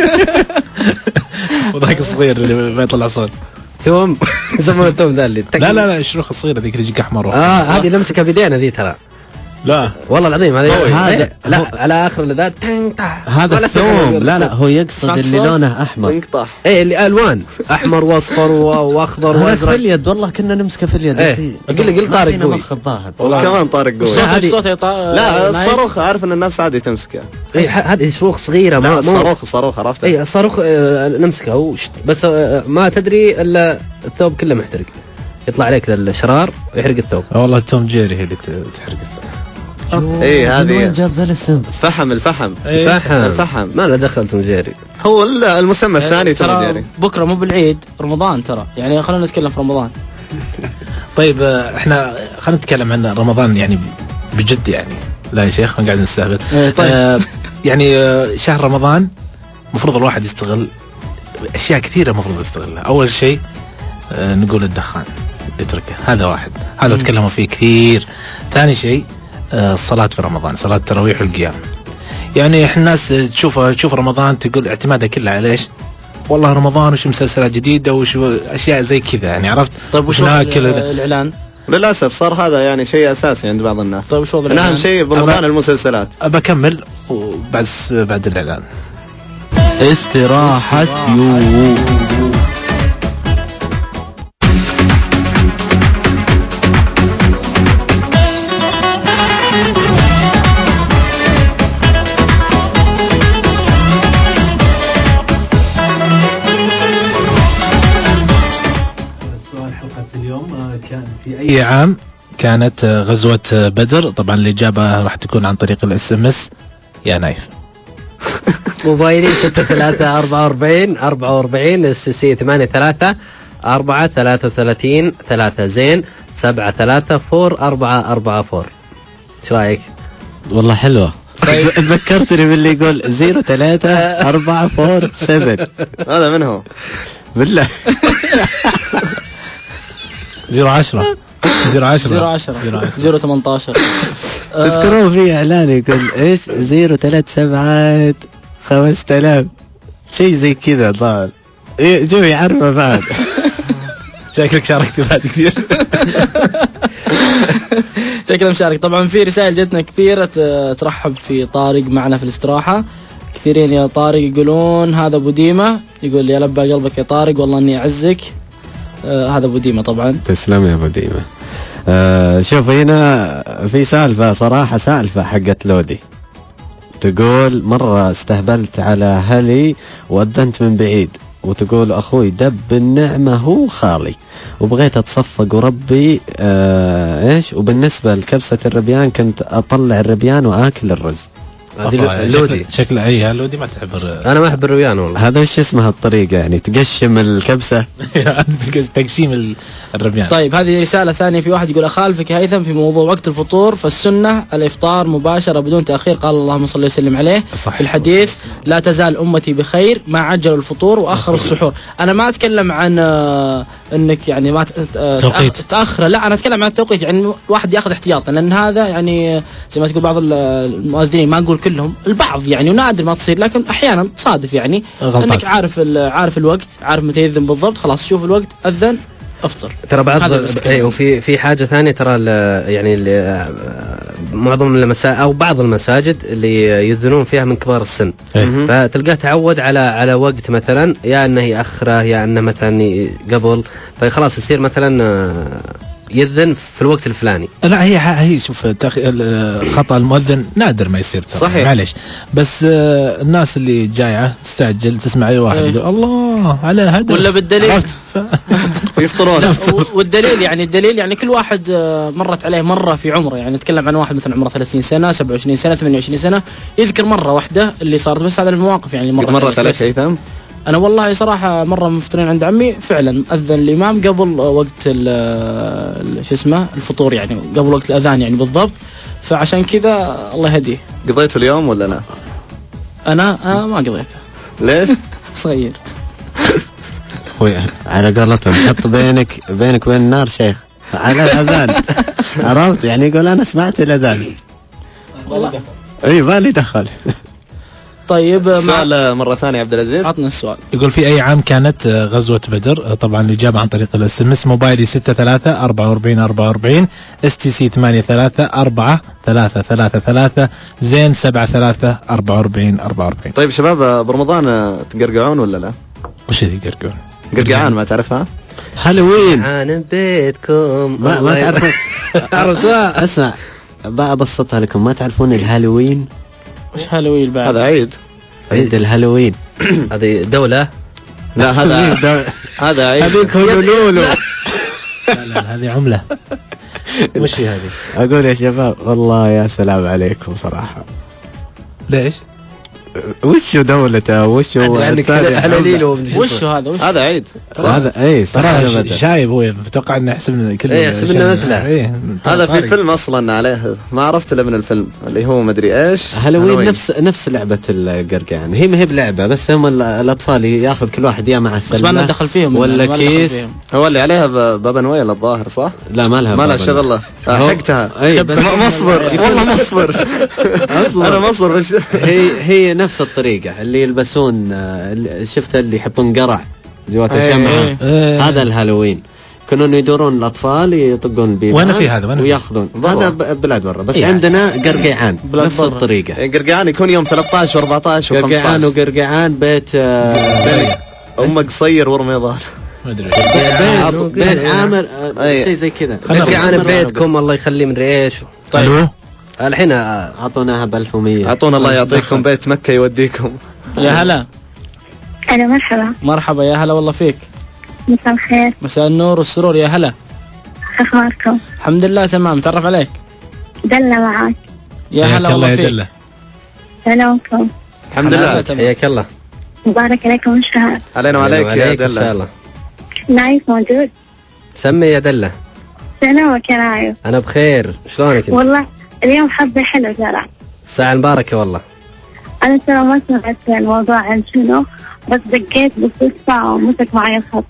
وذاك الصغير اللي ما يطلع صوت. ثوم يسمونه الثوم ذا اللي لا لا لا الشروخ الصغيرة ذيك اللي يجيك أحمر. اه هذه نمسكها بيدينا ذي ترى. لا والله العظيم هذا هذا لا على آخر ذا هذا الثوم. لا لا هو يقصد اللي لونه أحمر. ينقطع. ايه اللي ألوان أحمر وأصفر وأخضر وأزرق. في اليد والله كنا نمسكه في اليد. ايه قل قل طارق قوي. مخ الظاهر. وكمان طارق قوي. الصوت الصوت يطا... لا الصاروخ عارف ان الناس عادي تمسكها. ايه هذه صاروخ صغيرة. ما ما الصاروخ الصاروخ عرفت. ايه الصاروخ آه نمسكه وش بس آه ما تدري الا الثوب كله محترق. يطلع عليك الشرار ويحرق الثوب. والله توم جيري هي اللي تحرق الثوب. ايه هذه وين جاب ذا الاسم؟ فحم الفحم. إيه. فحم الفحم ما له دخل توم جيري. هو المسمى الثاني توم ترى جيري. بكرة مو بالعيد رمضان ترى يعني. خلونا نتكلم في رمضان. طيب احنا خلينا نتكلم عن رمضان يعني بجد يعني. لا يا شيخ ما قاعد نستهبل. طيب. آه يعني آه شهر رمضان مفروض الواحد يستغل اشياء كثيرة مفروض يستغلها. اول شيء آه نقول الدخان يتركه، هذا واحد هذا تكلموا فيه كثير. ثاني شيء آه الصلاة في رمضان، صلاة التراويح والقيام. يعني احنا الناس تشوف تشوف رمضان تقول اعتمادها كله على ايش؟ والله رمضان وش مسلسلات جديدة وش اشياء زي كذا يعني عرفت. طيب وش ناكل الاعلان؟ للاسف صار هذا يعني شيء اساسي عند بعض الناس. طيب وش الاعلان؟ اهم شيء برمضان المسلسلات. ابى اكمل وبعد بعد الاعلان. استراحة يو. في أي عام كانت غزوة بدر؟ طبعا الإجابة راح تكون عن طريق الاس ام اس يا نايف. موبايلي ستة ثلاثة أربعة وأربعين أربعة وأربعين اس سي ثمانية ثلاثة أربعة ثلاثة وثلاثين ثلاثة زين سبعة ثلاثة فور أربعة أربعة فور. ايش رايك؟ والله حلوة. تذكرتني باللي يقول زيرو ثلاثة أربعة فور سبعة. هذا من هو بالله؟ زيرو عشرة زيرو عشرة زيرو عشرة زيرو ثمانية عشر. تذكرون في إعلان يقول إيش زيرو ثلاث سبعات خمسة آلاف شيء زي كذا ضال. إيه جو يعرفه بعد. شكلك شاركت بعد كثير. شكلك مشارك. طبعا في رسائل جتنا كثيرة ترحب في طارق معنا في الاستراحة. كثيرين يا طارق يقولون هذا أبو ديمة، يقول يا لبى قلبك يا طارق والله إني أعزك. آه هذا أبو ديمة طبعا. تسلم يا أبو ديمة. آه شوف هنا في سالفة صراحة، سالفة حقت لودي تقول مرة استهبلت على هلي وأذنت من بعيد، وتقول أخوي دب النعمة هو خالي وبغيت أتصفق وربي آه إيش، وبالنسبة لكبسة الربيان كنت أطلع الربيان وآكل الرز. هذه لودي شكل أي لودي ما تحب. أنا ما أحب الرويان والله. هذا وش اسمها الطريقة يعني تقشم الكبسة؟ تقشيم الربيان. طيب هذه رسالة ثانية، في واحد يقول أخالفك يا هيثم في موضوع وقت الفطور، فالسنة الإفطار مباشرة بدون تأخير، قال اللهم صل وسلم عليه صح. في الحديث لا تزال أمتي بخير ما عجلوا الفطور وأخروا السحور. أنا ما أتكلم عن أنك يعني ما توقيت تأخر، لا أنا أتكلم عن التوقيت، يعني واحد يأخذ احتياطا، لأن هذا يعني زي ما تقول بعض المؤذنين، ما أقول كلهم، البعض يعني ونادر ما تصير لكن أحيانا تصادف يعني غلطان. أنك عارف عارف الوقت، عارف متى يذن بالضبط، خلاص شوف الوقت أذن افطر. ترى بعض اي وفي في حاجه ثانيه، ترى يعني معظم المساجد او بعض المساجد اللي يذنون فيها من كبار السن، فتلقاه تعود على على وقت مثلا، يا انه ياخره يا انه مثلا قبل، فخلاص يصير مثلا يذن في الوقت الفلاني. لا هي هي شوف خطأ المؤذن نادر ما يصير ترى، صحيح معلش، بس الناس اللي جايعة تستعجل تسمع اي واحد يقول الله على هدف ولا بالدليل ف... يفطرون. والدليل يعني الدليل يعني كل واحد مرت عليه مرة في عمره، يعني نتكلم عن واحد مثلا عمره ثلاثين سنة سبعة وعشرين سنة ثمانية وعشرين سنة يذكر مرة واحدة اللي صارت، بس هذا المواقف يعني مرة مرت عليك هيثم. أنا والله صراحة مرة مفطرين عند عمي فعلا أذن الإمام قبل وقت شو اسمه الفطور، يعني قبل وقت الأذان يعني بالضبط، فعشان كذا الله يهديه. قضيته اليوم ولا لا؟ أنا آه ما قضيته. ليش؟ صغير. على قولتهم حط بينك بينك وبين النار شيخ على الأذان. عرفت يعني يقول أنا سمعت الأذان والله أي ما لي دخل. طيب سؤال مرة ثانية عبد العزيز، عطنا السؤال. يقول في أي عام كانت غزوة بدر؟ طبعا الإجابة عن طريق الاس ام اس، موبايلي ستة ثلاثة أربعة وأربعين أربعة وأربعين، اس تي سي ثمانية ثلاثة أربعة ثلاثة ثلاثة ثلاثة، زين سبعة ثلاثة أربعة وأربعين أربعة وأربعين. طيب شباب برمضان تقرقعون ولا لا؟ وش هذي قرقعون؟ قرقعان ما تعرفها؟ هالوين عن بيتكم ما, ما تعرفون. عرفتوا اسمع بقى ابسطها لكم، ما تعرفون الهالوين؟ وش هالوين بعد؟ هذا عيد عيد الهالوين. هذه دولة؟ لا هذا هذا عيد. هذيك هولولولو. لا هذه عملة. وش هذه؟ اقول يا شباب والله يا سلام عليكم صراحة. ليش؟ وشو دولته وشو حلاليله وشو هذا؟ هذا عيد هذا اي صراحة شايب هو متوقع انه يحسب كل ايه يحسب انه مثله. ايه هذا في فيلم اصلا عليه ما عرفت الا من الفيلم اللي هو مدري ايش. هالوين نفس نفس لعبة القرقعان، هي ما هي بلعبة بس هم الاطفال ياخذ كل واحد يا مع السلة بس ما ندخل فيهم ولا كيس. هو اللي عليها بابا نويل الظاهر صح؟ لا ما لها ما لها شغله. حقتها مصبر والله مصبر. انا مصبر بس هي هي نفس الطريقة اللي يلبسون شفت اللي يحطون قرع جوات الشمعة. هذا الهالوين كانوا يدورون الأطفال يطقون البيبان وانا في هذا وياخذون هذا بلاد برا، بس يعني عندنا قرقعان نفس برا. الطريقة. قرقعان يكون يوم ثلاثة عشر وأربعة عشر وخمسة عشر. قرقعان وقرقعان بيت آه أم قصير ورميضان ما ادري بيت, بيت عامر آه شيء زي كذا. قرقعان بيتكم الله يخليه مدري ايش. طيب الحين أعطوناها بألف ومية. أعطونا الله يعطيكم بيت مكة يوديكم. يا هلا. أهلا مرحبا. مرحبا يا هلا والله فيك. مساء الخير. مساء النور والسرور يا هلا. أخباركم؟ الحمد لله تمام. تعرف عليك. دلة معاك. يا هلا والله فيك. سلامكم. الحمد لله. حياك الله. مبارك عليكم الشهر. علينا وعليك يا دلة. إن شاء الله. نايف موجود. سمي يا دلة. سلامك يا نايف. أنا بخير. شلونك أنت؟ والله اليوم حظي حلو ترى. الساعة المباركة والله. أنا ترى ما سمعت الموضوع عن شنو، بس دقيت بالصدفة ومسك معي الخط.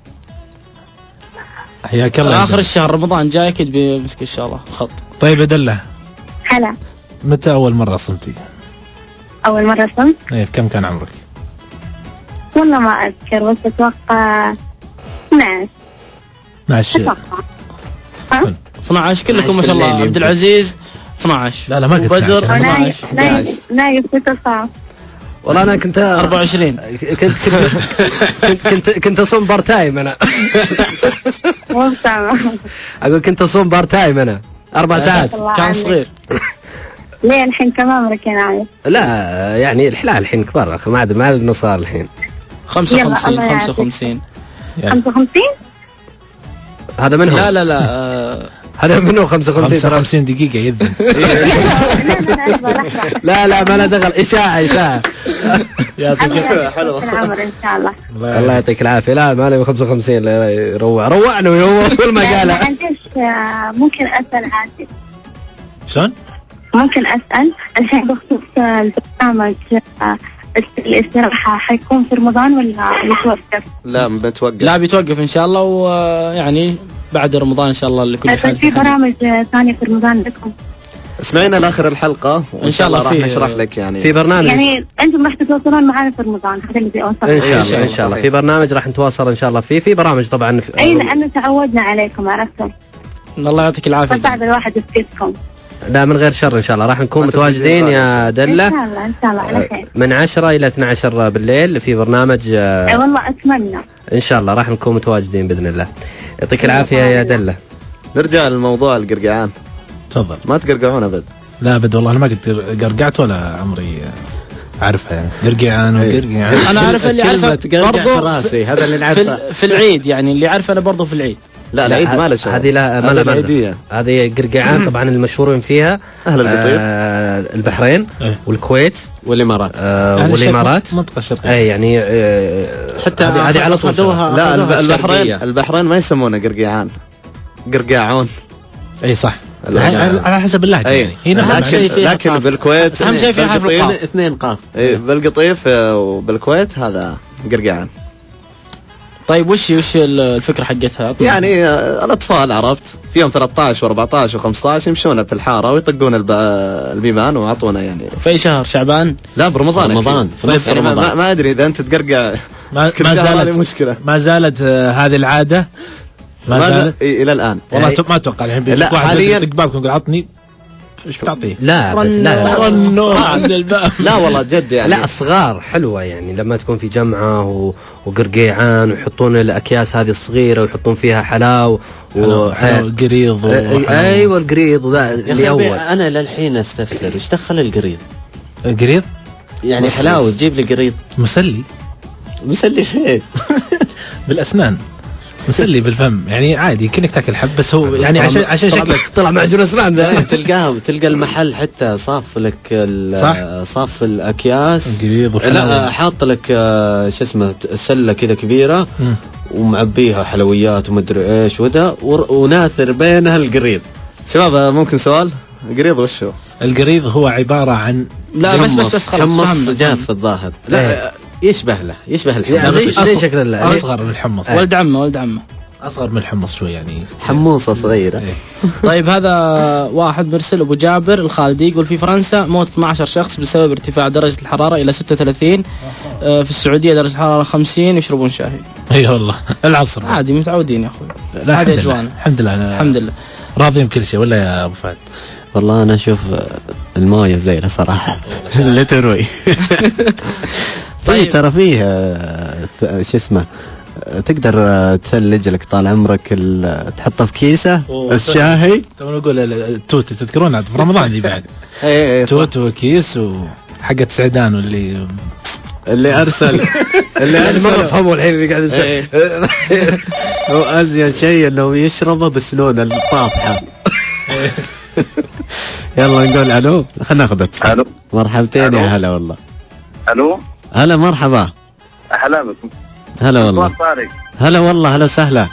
حياك الله. آخر الشهر رمضان جاي أكيد بيمسك إن شاء الله خط. طيب أدلة، هلا. متى أول مرة صمتي؟ أول مرة صمت؟ إيه، كم كان عمرك؟ والله ما أذكر، بس أتوقع اثناشر. اثناشر. أتوقع. ها؟ اثنا عشر كلكم ما شاء الله. عبد العزيز اثنا عشر. لا لا ما قلت بدر اثنا عشر. اثنا عشر. نايف ستة صعب. والله أنا كنت أربعة وعشرين. كنت كنت كنت كنت, كنت أصوم بار تايم أنا. مو سامع. أقول كنت أصوم بار تايم أنا أربع ساعات. كان صغير. ليه الحين كم عمرك يا نايف؟ لا يعني الحلال الحين كبر أخي، ما عاد ما عاد نصار الحين. خمسة يلا، وخمسين الله خمسة وخمسين. خمسة وخمسين؟ هذا منهم. لا لا لا آه، هذا منه خمسة وخمسين. خمسة وخمسين دقيقة يذن. لا لا ما له دخل، إشاعة إشاعة. يعطيك حلو العمر إن شاء الله. الله يعطيك العافية. لا ما له خمسة وخمسين. لا يروع روعنا ويروع كل ما يعني قاله. عنديش ممكن أسأل عادي؟ شلون؟ ممكن أسأل الحين بخصوص البرنامج الاستراحة حيكون في رمضان ولا يتوقف؟ لا بتوقف. لا بيتوقف إن شاء الله، ويعني بعد رمضان إن شاء الله لكل حاجة. في برامج ثانية في رمضان لكم؟ اسمعينا لاخر الحلقة وإن شاء الله راح نشرح لك يعني في برنامج. يعني أنتم راح تتواصلون معنا في رمضان، هذا اللي بيوصل. إن شاء الله إن شاء الله في برنامج راح نتواصل إن شاء الله فيه في برامج طبعا. أي لأنه تعودنا عليكم، عرفتم. الله يعطيك العافية. فصعب الواحد يفكسكم. لا من غير شر إن شاء الله راح نكون متواجدين يا دلة. إن شاء الله إن شاء الله على خير. من عشرة إلى اثنا عشر بالليل في برنامج. أي والله أتمنى. إن شاء الله راح نكون متواجدين بإذن الله. يعطيك العافية يا دلة. نرجع للموضوع القرقعان. تفضل. ما تقرقعون أبد. لا أبد والله أنا ما قد قرقعت ولا عمري أعرفها يعني. قرقعان وقرقعان. أنا أعرف اللي عارفه برضو راسي، هذا اللي نعرفه. في, في العيد يعني اللي عارفه أنا برضو في العيد. لا العيد ما له شغل. هذه لا ما لها عيدية. هذه قرقعان طبعا المشهورين فيها أهل القطيف. آه البحرين إيه. والكويت والإمارات. آه والإمارات. منطقة شرقية. أي يعني آه حتى هذه على طول. لا البحرين البحرين ما يسمونه قرقعان، قرقاعون. اي صح، على حسب اللهجه يعني. هنا لكن, لكن بالكويت اهم شيء في حرف القاف. اثنين قاف. اي بالقطيف وبالكويت هذا قرقعان. طيب وش وش الفكره حقتها؟ يعني الاطفال عرفت في يوم ثلاثة عشر وأربعة عشر وخمسة عشر يمشون في الحاره ويطقون البيبان ويعطونا يعني. في أي شهر؟ شعبان؟ لا برمضان. رمضان في نص يعني رمضان. ما, ما ادري اذا انت تقرقع. ما, ما زالت مشكله. ما زالت هذه العاده. ما زالت الى الان. والله يعني ما اتوقع الحين لا حاليا تقبابكم يقول عطني ايش بتعطيه؟ لا بس لا عند الباب. لا والله جد يعني. لا الصغار حلوه يعني لما تكون في جمعه و... وقرقيعان ويحطون الاكياس هذه الصغيره ويحطون فيها حلاو وقريض و... ايوه القريض وذا اللي اول. انا للحين استفسر ايش دخل القريض؟ القريض يعني حلاوه تجيب لي قريض مسلي. مسلي خير. بالاسنان مسلي بالفم يعني عادي كأنك تاكل حب بس هو يعني عشان عشان شكلك طلع معجون اسنان ذا. تلقاه تلقى المحل حتى صاف لك صاف الاكياس لا حاط لك شو اسمه سله كذا كبيره ومعبيها حلويات ومدري ايش وذا وناثر بينها القريض. شباب ممكن سؤال؟ القريض وش هو؟ القريض هو عباره عن لا بس بس بس خلاص حمص جاف الظاهر. لا يشبه له يشبه الحمص زي شكل اصغر من الحمص. ولد عمه ولد عمه اصغر من الحمص شوي يعني حموصه صغيره. طيب هذا واحد مرسل ابو جابر الخالدي يقول في فرنسا موت اثنا عشر شخص بسبب ارتفاع درجه الحراره الى ستة وثلاثين. في السعوديه درجه الحراره خمسين يشربون شاي. اي والله العصر عادي متعودين يا اخوي. هذه اجوانا الحمد لله الحمد لله راضيين بكل شيء ولا يا ابو فهد؟ والله انا اشوف المويه زينه صراحه لا تروي. طيب ترى فيه شو اسمه تقدر تثلج لك طال عمرك تحطه في كيسه الشاهي. تو نقول التوت تذكرون في رمضان دي بعد توت وكيس وحقة سعدان واللي اللي ارسل اللي ارسل ما فهموا الحين اللي قاعد يسوي. هو ازين شيء انه يشربه بسنون الطافحه. يلا نقول الو خلينا ناخذ اتصال. الو مرحبتين يا هلا والله. الو هلا مرحبا. هلا بكم. هلا والله. هلا والله هلا وسهلا.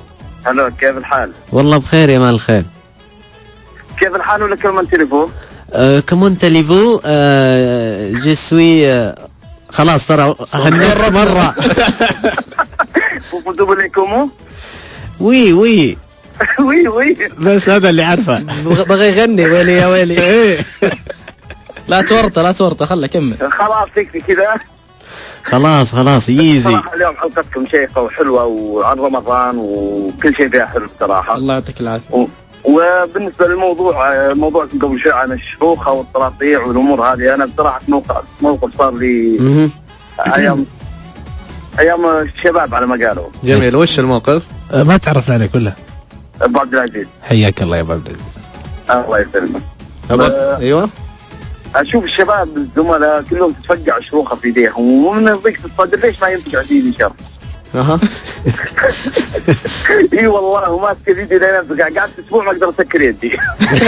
هلا كيف الحال؟ والله بخير يا مال الخير. كيف الحال ولا كلمة تليفون؟ أه كمونت ليفو أه جسوي أه خلاص ترى هنيت مرة. وقلتوا لكم وي وي وي وي بس هذا اللي عارفه. بغى يغني ويلي يا ويلي. لا تورطه لا تورطه خله كمل. خلاص تكفي كذا. خلاص خلاص ييزي. صراحة اليوم حلقتكم شيقة وحلوة وعن رمضان وكل شيء فيها حلو بصراحة. الله يعطيك العافية. و... وبالنسبة للموضوع موضوعكم قبل شوي عن الشروخة والطراطيع والأمور هذه، أنا بصراحة موقف موقف صار لي أيام أيام الشباب على ما قالوا. جميل. وش الموقف؟ أه ما تعرفنا عليه كله. أبو عبد العزيز. حياك الله يا أبو عبد العزيز. الله يسلمك. أه أيوة. أشوف الشباب الزملاء كلهم تتفقع شروخة في يديهم، ومن ضيق الصدر ليش ما ينفقع في يدي شر؟ أها. اي والله وماسك يدي لين انفقع، قعدت اسبوع ما اقدر اسكر يدي.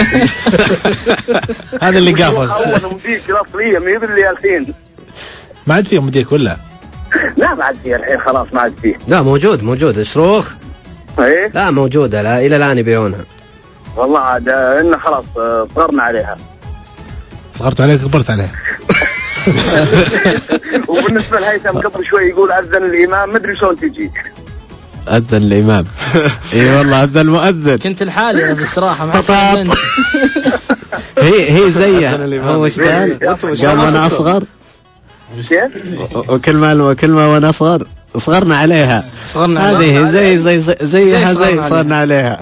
هذا اللي قافز. اول مديك الاصليه ما يبلي الحين. ما عاد فيه مديك ولا؟ لا ما عاد فيه الحين، خلاص ما عاد فيه. لا موجود موجود شروخ. ايه لا موجودة، لا إلى الآن يبيعونها. والله عاد إنه خلاص صغرنا عليها. صغرت عليها كبرت عليها. وبالنسبة لهيثم قبل شوي يقول أذن الإمام، مدري شلون تجي. أذن الإمام. إيه والله أذن المؤذن. كنت الحالي أنا بالصراحة ما هي هي زيه. هو إيش قال؟ قال وأنا أصغر. كيف؟ وكل ما وكل ما وأنا أصغر صغرنا عليها. صغرنا هذه زي زي زي زيها زي صغرنا عليها.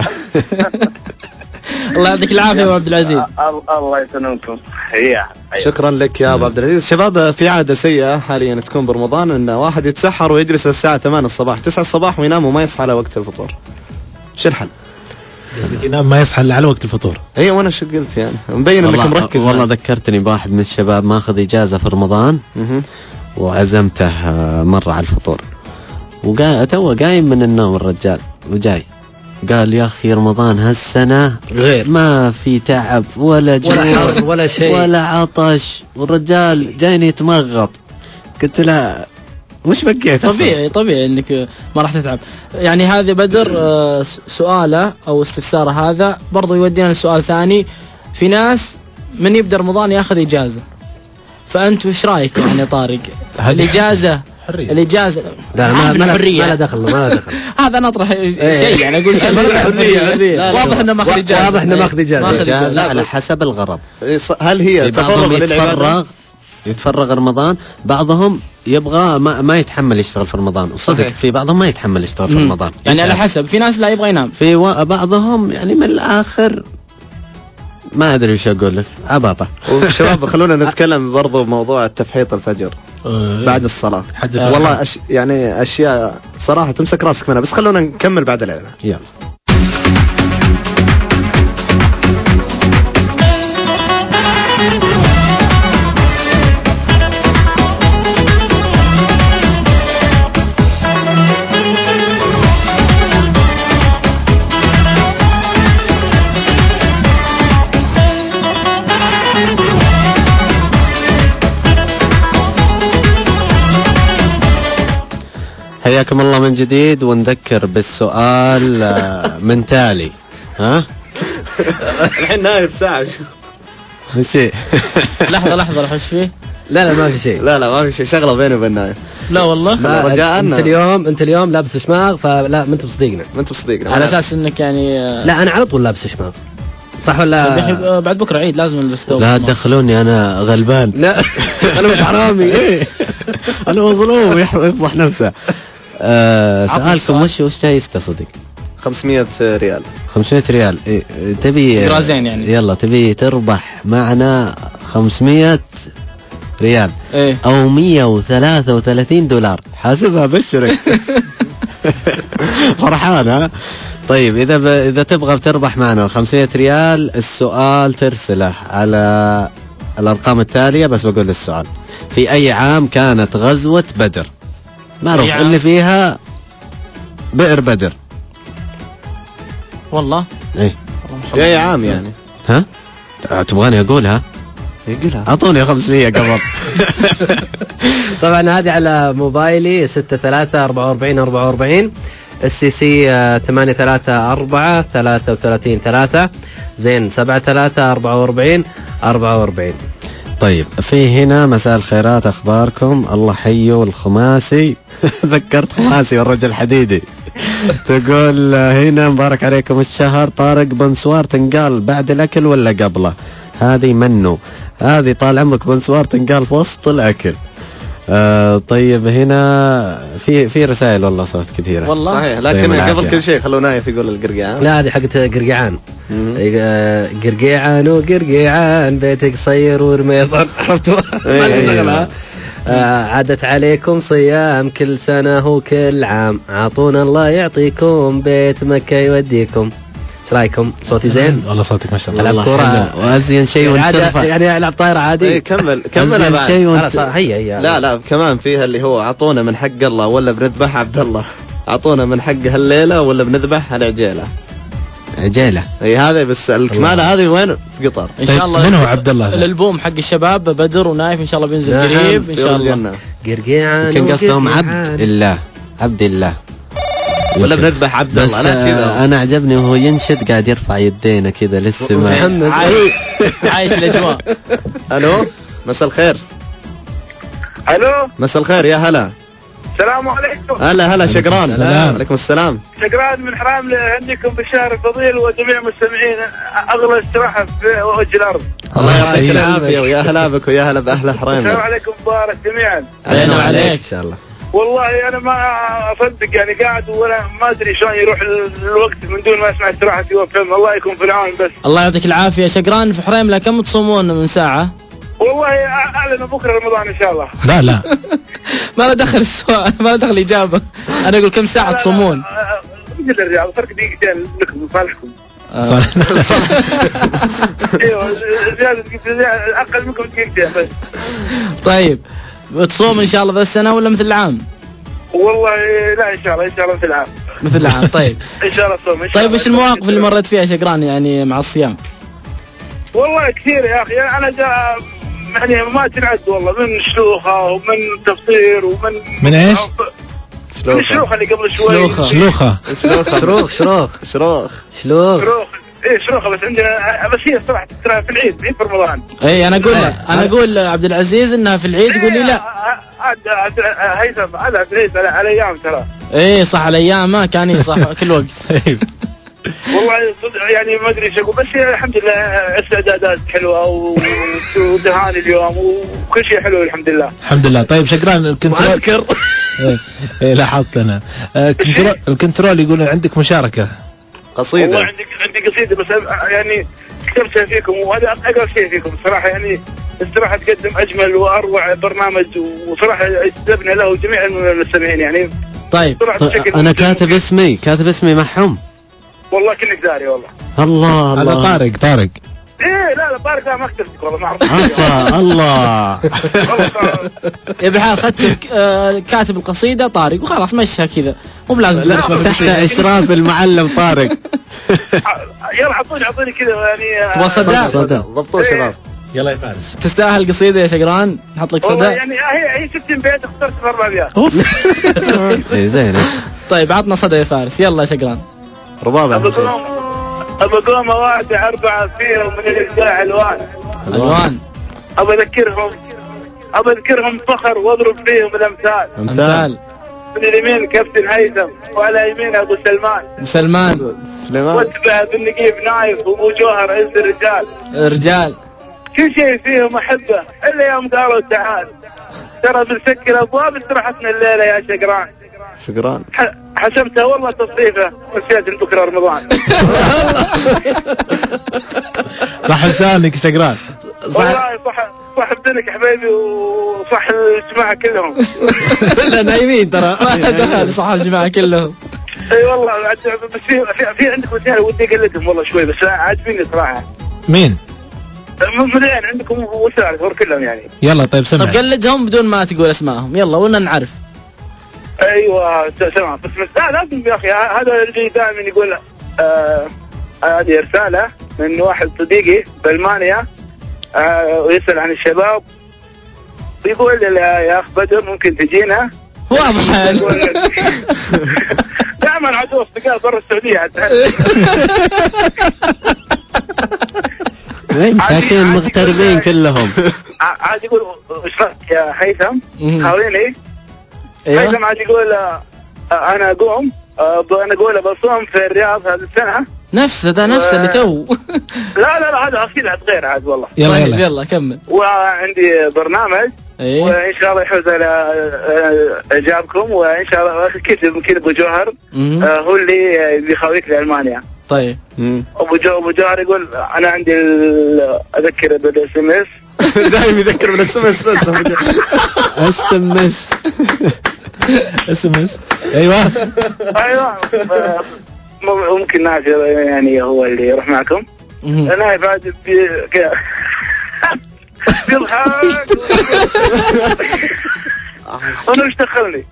الله يعطيك العافية يا عبد العزيز. الله يسلمكم. هيا شكرا لك يا ابو عبد العزيز. شباب في عاده سيئه حاليا تكون برمضان ان واحد يتسحر ويجلس الساعه ثمانية الصباح تسعة الصباح وينام وما يصحى على وقت الفطور. شو الحل؟ ينام ما يصحى الا على وقت الفطور. اي وانا شو قلت يعني مبين انك مركز. والله ذكرتني بواحد من الشباب ماخذ اجازه في رمضان وعزمته مره على الفطور، وقال تو قايم من النوم الرجال وجاي قال يا أخي رمضان هالسنة غير ما في تعب ولا جوع ولا حر ولا شيء ولا عطش، والرجال جايني يتمغط. قلت له وش بقيت؟ طبيعي طبيعي انك ما راح تتعب. يعني هذا بدر سؤاله او استفساره هذا برضو يودينا لسؤال ثاني. في ناس من يبدأ رمضان ياخذ إجازة، فأنت وش رأيك يعني طارق؟ الإجازة حرية. الإجازة لا ما ما لا دخل ما لا دخل. هذا أنا أطرح شيء يعني أقول شيء حرية. واضح إنه ماخذ إجازة. واضح إنه ماخذ إجازة. إجازة على حسب الغرض. هل هي تفرغ يتفرغ يتفرغ رمضان، بعضهم يبغى ما, ما يتحمل يشتغل في رمضان، وصدق في بعضهم ما يتحمل يشتغل في رمضان يعني على حسب. في ناس لا يبغى ينام، في بعضهم يعني من الآخر ما أدري وش أقول لك عباطة. وشباب خلونا نتكلم برضو بموضوع التفحيط الفجر بعد الصلاة. والله أش... يعني أشياء صراحة تمسك راسك منها، بس خلونا نكمل بعد الإعلان. يلا. حياكم الله من جديد، ونذكر بالسؤال من تالي. ها الحين نايف ساعة شيء. لحظة لحظة راح ايش فيه؟ لا لا ما في شيء. لا لا ما في شيء، شغلة بيني وبين نايف. لا والله رجاء انت اليوم انت اليوم لابس شماغ، فلا ما انت بصديقنا ما انت بصديقنا على اساس انك يعني. لا انا على طول لابس شماغ صح ولا؟ بعد بكره عيد لازم نلبس ثوب. لا تدخلوني انا غلبان. لا انا مش حرامي. انا مظلوم يفضح نفسه. آه سألكم وش وش جاي يستصدق؟ خمسمية ريال. خمسمية ريال. إيه تبي رازين يعني. يلا تبي تربح معنا خمسمية ريال إيه؟ او مية وثلاثة وثلاثين دولار، حاسبها بشرك. فرحان ها؟ طيب إذا ب... إذا تبغى تربح معنا الخمسمية ريال، السؤال ترسله على الأرقام التالية. بس بقول السؤال: في أي عام كانت غزوة بدر؟ معروف اللي فيها بئر بدر. والله إيه في أي عام يعني؟ ها؟ تبغاني أقولها؟ يقولها. أعطوني خمسمية قبل. طبعا هذه على موبايلي ستة ثلاثة أربعة وأربعين أربعة وأربعين، السي سي ثمانية ثلاثة أربعة ثلاثة وثلاثين ثلاثة. زين سبعة ثلاثة أربعة وأربعين أربعة وأربعين. طيب في هنا مساء الخيرات، أخباركم؟ الله حيو الخماسي ذكرت خماسي والرجل الحديدي. تقول هنا مبارك عليكم الشهر، طارق بنسوار تنقال بعد الأكل ولا قبله؟ هذه منو، هذه طال عمرك بنسوار تنقال في وسط الأكل. آه طيب هنا في في رسائل والله صوت كثيرة والله صحيح، لكن قبل كل شيء خلونا نايف يقول القرقيعان. لا هذه حقت قرقيعان. قرقيعان وقرقيعان بيتك قصير ورميض. عرفتوا؟ عادت عليكم صيام كل سنة وكل عام، عطونا الله يعطيكم بيت مكة يوديكم. ايش رايكم؟ صوتي زين؟ والله صوتك ما شاء الله. العب كرة وازين شيء وانت يعني العب طايرة عادي. ايه كمل كمل بعد. خلاص هي هي. لا لا كمان فيها اللي هو عطونا من حق الله ولا بنذبح عبد الله، عطونا من حق هالليلة ولا بنذبح هالعجيلة. عجيلة اي هذا بس الكمالة هذه وين؟ في قطر ان شاء الله. من هو عبد الله؟ الالبوم حق الشباب بدر ونايف ان شاء الله بينزل قريب ان شاء الله. قرقيعان كان قصدهم عبد الله، عبد الله ولا بنذبح عبد الله. لا كذا انا عجبني وهو ينشد قاعد يرفع يدينه كذا للسماء. عايش الاجواء. الو مساء الخير. الو مساء الخير يا هلا. السلام عليكم. هلا هلا شقران. السلام. عليكم السلام. شقران من حرام لهنيكم بالشهر الفضيل وجميع المستمعين اغلى استراحه في وجه الارض. الله يعطيك العافيه ويا هلا بك ويا هلا باهل الحرمين. السلام عليكم مبارك جميعا. علينا وعليك ان شاء الله. والله انا ما اصدق يعني قاعد ولا ما ادري شلون يروح الوقت من دون ما اسمع استراحه في وفم. الله يكون في العون. بس الله يعطيك العافيه شقران. في حريمله كم تصومون من ساعه؟ والله اعلن بكره رمضان ان شاء الله. لا لا ما له دخل السؤال، ما له دخل الاجابه. انا اقول كم ساعه تصومون؟ مثل الرجال فرق دقيقتين لكم لصالحكم. ايوه زياده اقل منكم دقيقتين بس. طيب بتصوم ان شاء الله ذا السنه ولا مثل العام؟ والله لا ان شاء الله ان شاء الله مثل العام. مثل العام. طيب ان شاء الله صوم. طيب ايش المواقف اللي مريت فيها شقران يعني مع الصيام؟ والله كثير يا اخي. انا جاء يعني ما تنعد والله، من شلوخه ومن تفطير ومن من ايش؟ من الشلوخه اللي قبل شوي. شلوخه شلوخه شروخ شروخ شروخ شلوخ شلوخ ايه شلوخه. بس عندنا بس هي صراحه ترى في العيد في رمضان. اي انا اقول انا اقول عبد العزيز انها في العيد يقول لي لا. هيثم هذا في العيد على ايام ترى. اي صح على ايام ما كان صح كل وقت. والله يعني ما ادري ايش اقول. بس الحمد لله استعدادات حلوه ودهان اليوم وكل شيء حلو الحمد لله. الحمد لله. طيب شقران الكنترول اذكر ايه لاحظت انا الكنترول الكنترول يقول عندك مشاركه قصيده. والله عندي عندي قصيده بس يعني كتبتها فيكم وهذا اقرا شيء فيكم صراحه. يعني الصراحه تقدم اجمل واروع برنامج وصراحه يجذبنا له جميع المستمعين يعني. طيب انا كاتب اسمي كاتب اسمي معهم. والله كنك داري والله. الله هذا الله. طارق طارق ايه لا لا طارق لا ما كتبتك والله ما اعرف. الله الله. يا بحال اخذت آه كاتب القصيده طارق وخلاص مشها كذا مو بلازم تدرس تحت اشراف المعلم طارق. يلا اعطوني اعطوني كذا يعني تبغى صدى؟ ضبطوا شباب. يلا يا فارس. تستاهل قصيده يا شقران نحط لك والله صدى. يعني هي هي ستين بيت اخترت في أربعة أبيات. اي زين. طيب عطنا صدى يا فارس يلا يا شقران. ربابة ابى قوم واحدة أربعة فيهم من الإبداع ألوان. الوان. ابى اذكرهم ابى اذكرهم فخر واضرب فيهم الامثال. امثال. من اليمين كابتن هيثم وعلى يمين ابو سلمان. سلمان. سليمان. واتبع بالنقيب نايف وابو جوهر عز الرجال. رجال. كل شيء فيهم احبه الا يوم قالوا تعال. ترى بنسكر ابواب استراحتنا الليله يا شقران. شقران. حسبتها والله تصريفه ونسيت ان بكره رمضان. صح لسانك شقران. والله صح صح بدنك حبيبي وصح الجماعه كلهم. كلنا نايمين ترى ما دخل صح الجماعه كلهم. اي والله بس في في عندكم اثنين ودي اقلدهم والله شوي بس عاجبيني صراحه. مين؟ مذيعين عندكم وثالث ور كلهم يعني. يلا طيب سمع. طب قلدهم بدون ما تقول اسمائهم يلا ونا نعرف. ايوه تمام بس لا لازم يا اخي هذا اللي دائما يقول آه هذه رساله من واحد صديقي بألمانيا آه ويسأل عن الشباب ويقول لي يا اخ بدر ممكن تجينا. واضح. دائما عدو اصدقاء برا السعوديه. مساكين مغتربين كلهم. عاد يقول ايش رايك يا هيثم؟ حاوليني ايوه هيثم عاد يقول انا اقوم انا اقول بصوم في الرياض هذه السنه نفسه ده نفسه اللي تو. لا لا لا هذا اكيد عاد غير عاد والله. يلا طيب يلا يلا كمل. وعندي برنامج ايه وان شاء الله يحوز على اعجابكم وان شاء الله كذب كذب ابو جوهر آه هو اللي بيخويك لالمانيا. طيب ابو جو ابو جوهر يقول انا عندي اذكر بالاس ام اس دائما يذكر بالاس ام اس بس اس ام اس اس ام اس ايوه ايوه ممكن ناصر يعني هو اللي يروح معكم. انا بعد كذا بيضحك انا ايش دخلني.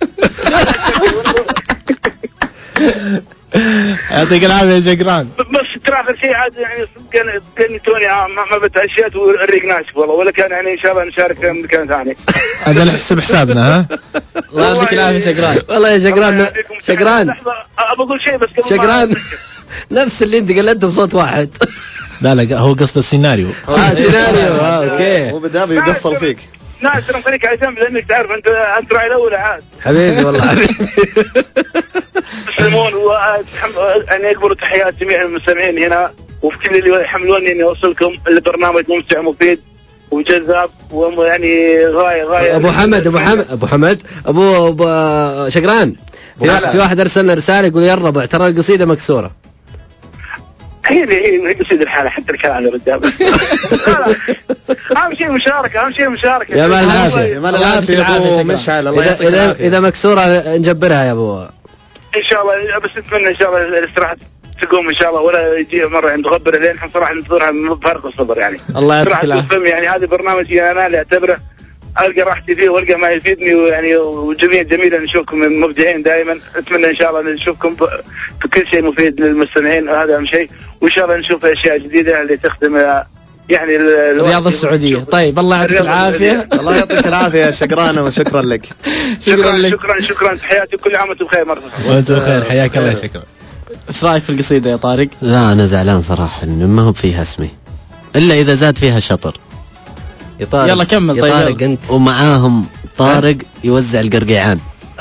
يعطيك العافيه يا جقران. بس ترى اخر شيء عاد يعني كان كان توني ما بتعشيت والريق ناشف والله ولا كان يعني ان شاء الله نشارك في مكان ثاني. هذا نحسب حسابنا ها. الله يعطيك العافيه شقران. والله يا شقران شقران ابى اقول شيء بس قبل شقران نفس اللي انت قلته بصوت واحد. لا لا هو قصد السيناريو. اه سيناريو اوكي. هو بدأ يقفل فيك. ناصر خليك على جنب لانك تعرف انت انت راعي الاول عاد. حبيبي والله حبيبي. يسلمون وأنا أكبر تحيات جميع المستمعين هنا وفي كل اللي يحملوني إني أوصلكم البرنامج ممتع مفيد وجذاب ويعني غاية غاية. أبو حمد أبو حمد أبو حمد أبو, أبو شقران في, في واحد أرسلنا رسالة يقول يا ربع ترى القصيدة مكسورة. هي هي هي قصيدة الحالة حتى الكلام يا رجال. أهم شيء مشاركة أهم شيء مشاركة. يا مال العافية يا مال العافية أبو مشعل الله يعطيك إذا العافية. إذا مكسورة نجبرها يا أبو. ان شاء الله بس نتمنى ان شاء الله الاستراحه تقوم ان شاء الله ولا يجي مره عند غبر لين احنا صراحه ننتظرها بفارغ الصبر يعني. الله يعطيك العافيه. يعني هذا برنامج انا اللي اعتبره القى راحتي فيه والقى ما يفيدني ويعني وجميل جميل ان نشوفكم مبدعين دائما. اتمنى ان شاء الله نشوفكم في كل شيء مفيد للمستمعين هذا اهم شيء وان شاء الله نشوف اشياء جديده اللي تخدم يعني الرياضة السعودية. طيب الله يعطيك العافية. الله يعطيك العافية يا شقران وشكرا لك. شكرا لك. شكرا شكرا تحياتي كل عام وانتم بخير مرة. وانت بخير حياك الله شكرا. ايش رايك في القصيدة يا طارق؟ لا انا زعلان صراحة انه ما هو فيها اسمي الا اذا زاد فيها شطر. يا طارق يلا كمل. طيب يا طارق انت ومعاهم طارق يوزع القرقيعان.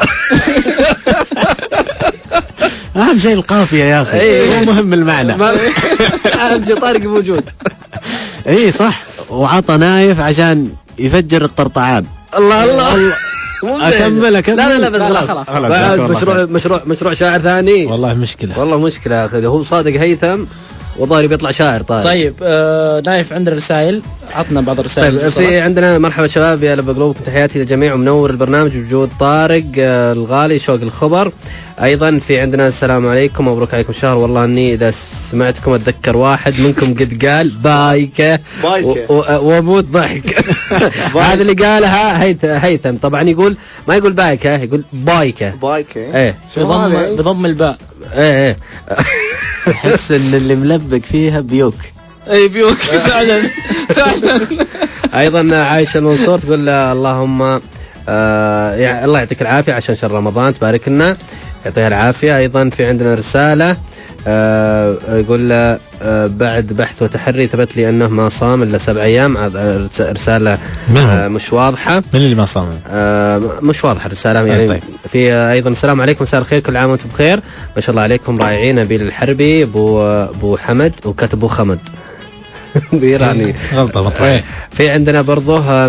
اهم شيء القافية يا اخي مو مهم المعنى. اهم شيء طارق موجود. اي صح وعطى نايف عشان يفجر الطرطعان. الله الله اكمل اكمل. لا لا لا بس خلاص بعد مشروع مشروع مشروع شاعر ثاني. والله مشكلة والله مشكلة يا اخي هو صادق هيثم وضاري بيطلع شاعر. طيب طيب آه نايف عندنا رسائل عطنا بعض الرسائل. طيب في عندنا مرحبا شباب يا لبى قلوبكم تحياتي للجميع ومنور البرنامج بوجود طارق آه الغالي شوق الخبر. ايضا في عندنا السلام عليكم مبروك عليكم شهر والله اني اذا سمعتكم اتذكر واحد منكم قد قال بايكه واموت ضحك. هذا اللي قالها هيثم طبعا يقول ما يقول بايكه يقول بايكه بايكه ايه بضم بضم الباء. ايه ايه احس ان اللي ملبق فيها بيوك. اي بيوك فعلا فعلا. ايضا عايشه المنصور تقول اللهم آه يعني الله يعطيك العافيه عشان شهر رمضان تبارك لنا يعطيها العافيه. ايضا في عندنا رساله آه يقول آه بعد بحث وتحري ثبت لي انه ما صام الا سبع ايام. رساله آه مش واضحه. من اللي ما صام؟ آه مش واضحه الرساله يعني. طيب. في آه ايضا السلام عليكم مساء الخير كل عام وانتم بخير ما شاء الله عليكم رائعين. نبيل الحربي ابو ابو حمد وكتب ابو خمد بيراني غلطه مطلع. في عندنا برضه آه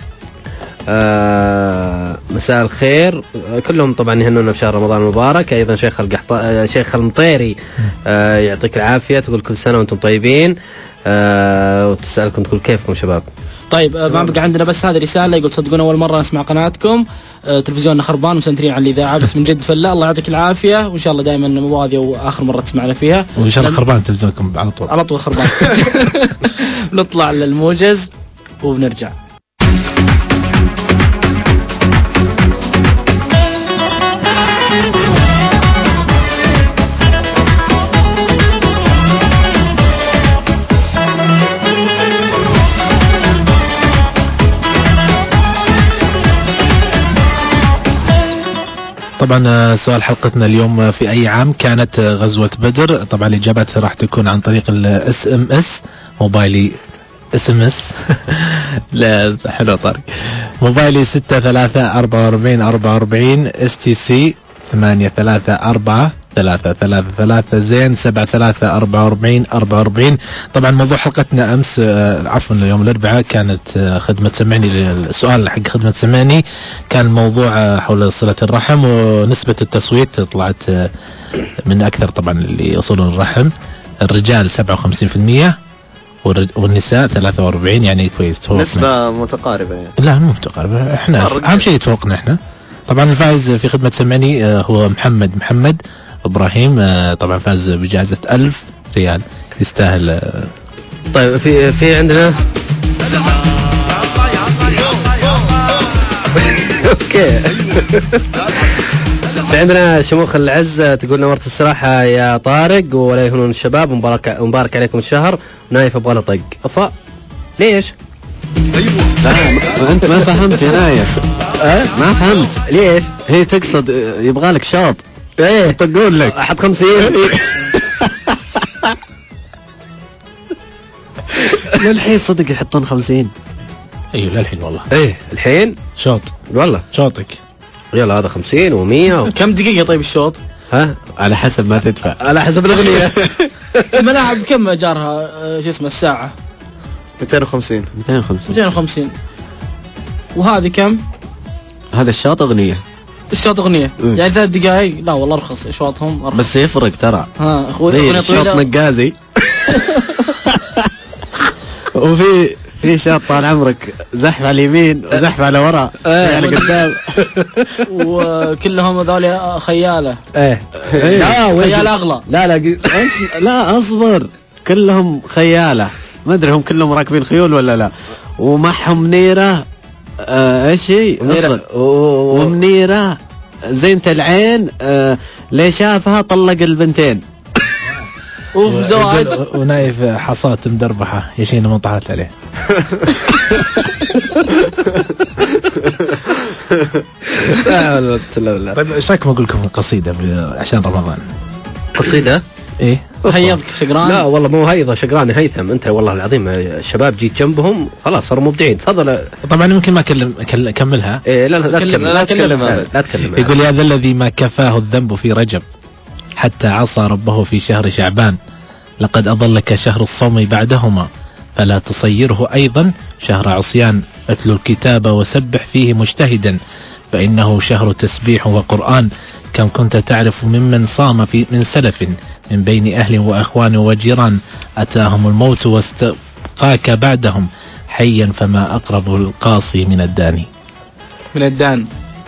آه مساء الخير كلهم طبعا يهنونا بشهر رمضان المبارك. ايضا شيخ القحط شيخ المطيري آه يعطيك العافيه تقول كل سنه وانتم طيبين آه وتسالكم تقول كيفكم شباب. طيب آه ما بقى عندنا بس هذه رساله يقول صدقونا اول مره نسمع قناتكم آه تلفزيوننا خربان ومسنترين على الاذاعه بس من جد فلا الله يعطيك العافيه وان شاء الله دائما مو هذه واخر مره تسمعنا فيها وان شاء الله خربان تلفزيونكم على طول على طول خربان. نطلع للموجز وبنرجع. طب طبعا سؤال حلقتنا اليوم في أي عام كانت غزوة بدر؟ طبعا الإجابات راح تكون عن طريق الاس ام اس موبايلي اس ام اس لا حلو طارق. موبايلي ستة ثلاثة أربعة وأربعين أربعة وأربعين، اس تي سي ثمانية ثلاثة أربعة ثلاثة ثلاثة ثلاثة، زين سبعة ثلاثة أربعة وأربعين أربعة وأربعين. طبعا موضوع حلقتنا أمس عفوا يوم الأربعاء كانت خدمة سمعني، السؤال حق خدمة سمعني كان الموضوع حول صلة الرحم، ونسبة التصويت طلعت من أكثر طبعا اللي يصلون الرحم، الرجال سبعة وخمسين بالمئة والنساء ثلاثة وأربعين، يعني كويس توقفنا. نسبة متقاربة يعني. لا مو متقاربة، احنا أهم شيء توقفنا احنا. طبعا الفائز في خدمة سمعني هو محمد محمد إبراهيم، طبعا فاز بجائزة ألف ريال، يستاهل. طيب في في عندنا اوكي في عندنا شموخ العز تقول نورت الصراحة يا طارق ولا يهونون الشباب، ومبارك ومبارك عليكم الشهر، ونايف ابغى له طق. افا ليش؟ لا انت ما فهمت يا نايف. أه؟ ما فهمت ليش؟ هي تقصد يبغى لك شاط. ايه تقول لك احط خمسين. للحين صدق يحطون خمسين. ايوه للحين والله. ايه الحين شوط والله شوطك. يلا هذا خمسين ومية و... كم دقيقة طيب الشوط؟ ها على حسب ما تدفع، على حسب الأغنية. الملاعب كم جارها شو اسمه الساعة؟ مئتين وخمسين مئتين وخمسين مئتين وخمسين. وهذه كم؟ هذا الشاط أغنية. الشوط أغنية م. يعني ثلاث دقائق. لا والله أرخص أشواطهم أرخص. بس يفرق ترى. ها أخوي أغنية الشاط طويلة. نقازي. وفي في شاط طال عمرك زحف على اليمين وزحف على وراء على قدام. وكلهم هذول خيالة. ايه لا خيال أغلى. لا لا لا اصبر، كلهم خيالة، ما ادري هم كلهم راكبين خيول ولا لا، ومعهم منيرة. آه ايش هي منيرة ومنيرة زينة العين. آه ليه شافها طلق البنتين. وفي زواج ونايف حصات مدربحة يشين منطحات عليه. طيب ايش رايكم اقول لكم قصيدة عشان رمضان؟ قصيدة؟ ايه هيضك شقران. لا والله مو هيضة شقران هيثم، انت والله العظيم الشباب جيت جنبهم خلاص صاروا مبدعين. تفضل. طبعا ممكن ما اكلم اكملها. إيه لا لا تكلم لا تكلم لا تكلم. يقول يا ذا الذي ما كفاه الذنب في رجب حتى عصى ربه في شهر شعبان، لقد أضلك شهر الصوم بعدهما فلا تصيره أيضا شهر عصيان، اتلو الكتاب وسبح فيه مجتهدا فإنه شهر تسبيح وقرآن، كم كنت تعرف ممن صام في من سلف من بين أهل وأخوان وجيران، أتاهم الموت واستبقاك بعدهم حيا فما أقرب القاصي من الداني. من الدان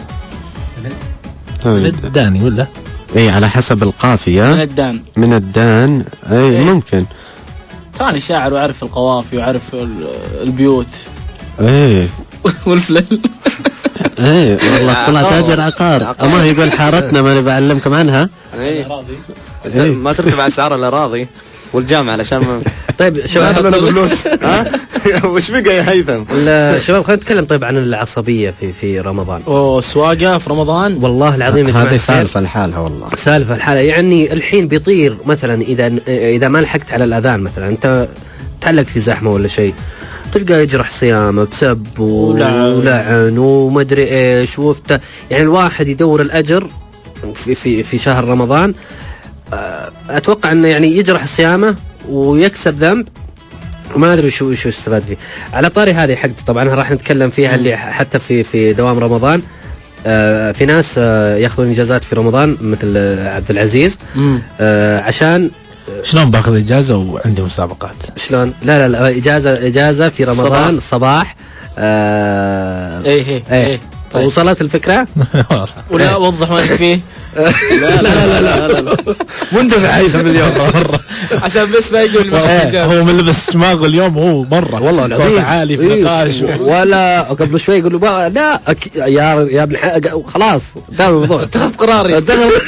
من الداني ولا؟ اي على حسب القافية. من الدان من الدان اي إيه. ممكن. تراني شاعر وعرف القوافي وعرف البيوت. ايه والفلل. ايه والله طلع تاجر عقار. اما يقول حارتنا ما بعلمكم عنها. ايه ما ترتفع اسعار الاراضي والجامعة علشان ما... طيب شباب فلوس. ها وش بقى يا هيثم؟ الشباب خلينا نتكلم طيب عن العصبية في في رمضان. والسواقة في رمضان والله العظيم هذه سالفة لحالها والله. سالفة لحالها يعني الحين بيطير مثلا إذا إذا ما لحقت على الأذان مثلا أنت تعلقت في زحمة ولا شيء تلقى يجرح صيامك سب ولعن ومدري إيش وفته، يعني الواحد يدور الأجر في في في شهر رمضان. أتوقع أنه يعني يجرح صيامه ويكسب ذنب وما أدري شو شو استفاد فيه. على طاري هذه حق طبعا راح نتكلم فيها اللي حتى في في دوام رمضان. آه في ناس آه ياخذون اجازات في رمضان مثل آه عبد العزيز آه عشان شلون باخذ اجازه وعندي مسابقات؟ شلون؟ لا لا لا اجازه اجازه في رمضان الصباح. آه ايه ايه, إيه. طيب. وصلت الفكره؟ ولا اوضح ما فيه. لا لا لا لا لا, لا. مندمع هيثم اليوم مرة عشان بس ما يقول هو من لبس دماغه اليوم هو مرة والله العظيم عالي في النقاش ولا قبل شوي يقول له لا يا يا ابن خلاص انتهى الموضوع اتخذ قراري.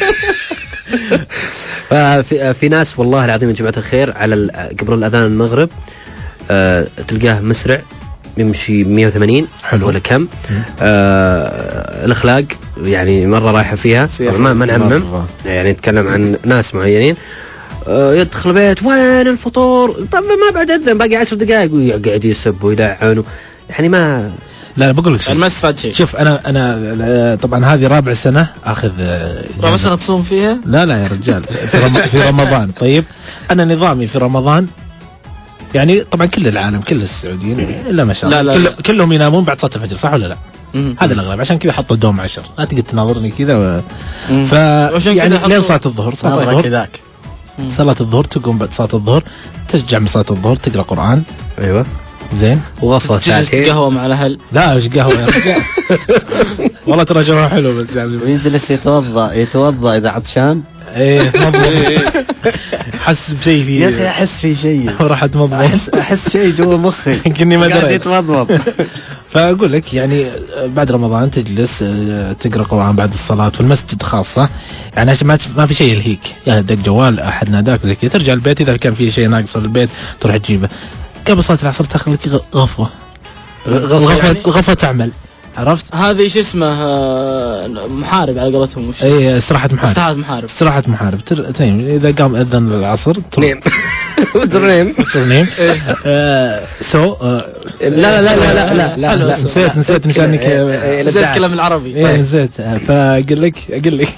ففي في ناس والله العظيم يا جماعة الخير على قبل الأذان المغرب أه تلقاه مسرع يمشي مية وثمانين حلو. ولا كم. آه الأخلاق يعني مرة رايحة فيها، ما ما نعمم يعني نتكلم عن ناس معينين. آه يدخل البيت وين الفطور، طب ما بعد أذن باقي عشر دقائق ويقعد يسب ويلعن يعني ما لا بقول لك شيء، ما استفاد شيء. شوف انا انا طبعا هذه رابع سنه اخذ رابع سنه تصوم فيها. لا لا يا رجال في, رم... في رمضان. طيب انا نظامي في رمضان يعني طبعا كل العالم كل السعوديين الا ما شاء الله لا لا كل... لا. كلهم ينامون بعد صلاه الفجر، صح ولا لا؟ مم. هذا الاغلب، عشان كذا حطوا الدوم عشر، لا تقدر تناظرني كذا و... ف عشان يعني كذا لين حطوا- صلاه الظهر صلاه نظرة الظهر كذاك. صلاه الظهر تقوم بعد صلاه الظهر، ترجع من صلاه الظهر تقرا قران أيوة زين، وغفوة تجلس ساعتين. قهوه مع الاهل. لا ايش قهوه يا رجال والله ترى جوها حلو بس يعني ويجلس يتوضأ يتوضأ إذا عطشان. ايه تمضمض حس بشيء في يا أخي أحس في شيء، راح اتمضمض أحس أحس شيء جوا مخي يمكنني ما قاعد دريت. يتمضمض. فاقول لك يعني بعد رمضان تجلس آه، تقرا قران بعد الصلاه في المسجد خاصه، يعني عشان ما ما في شيء يلهيك، يا دق جوال احد ناداك زي كذا، ترجع البيت اذا كان في شيء ناقص البيت تروح تجيبه. قبل صلاه العصر تاخذ لك غفوه غفوه يعني- غفوه تعمل، عرفت؟ هذه شو اسمه آه، محارب على قولتهم. وش اي استراحه محارب، استراحة محارب. استراحه محارب تر... تنيم اذا قام اذن العصر نيم وترنيم ترنيم آه، سو آه، لا لا لا لا لا لا حلو. لا نسيت نسيت نسانك زي الكلام العربي. ايه نسيت. فاقول لك اقول لك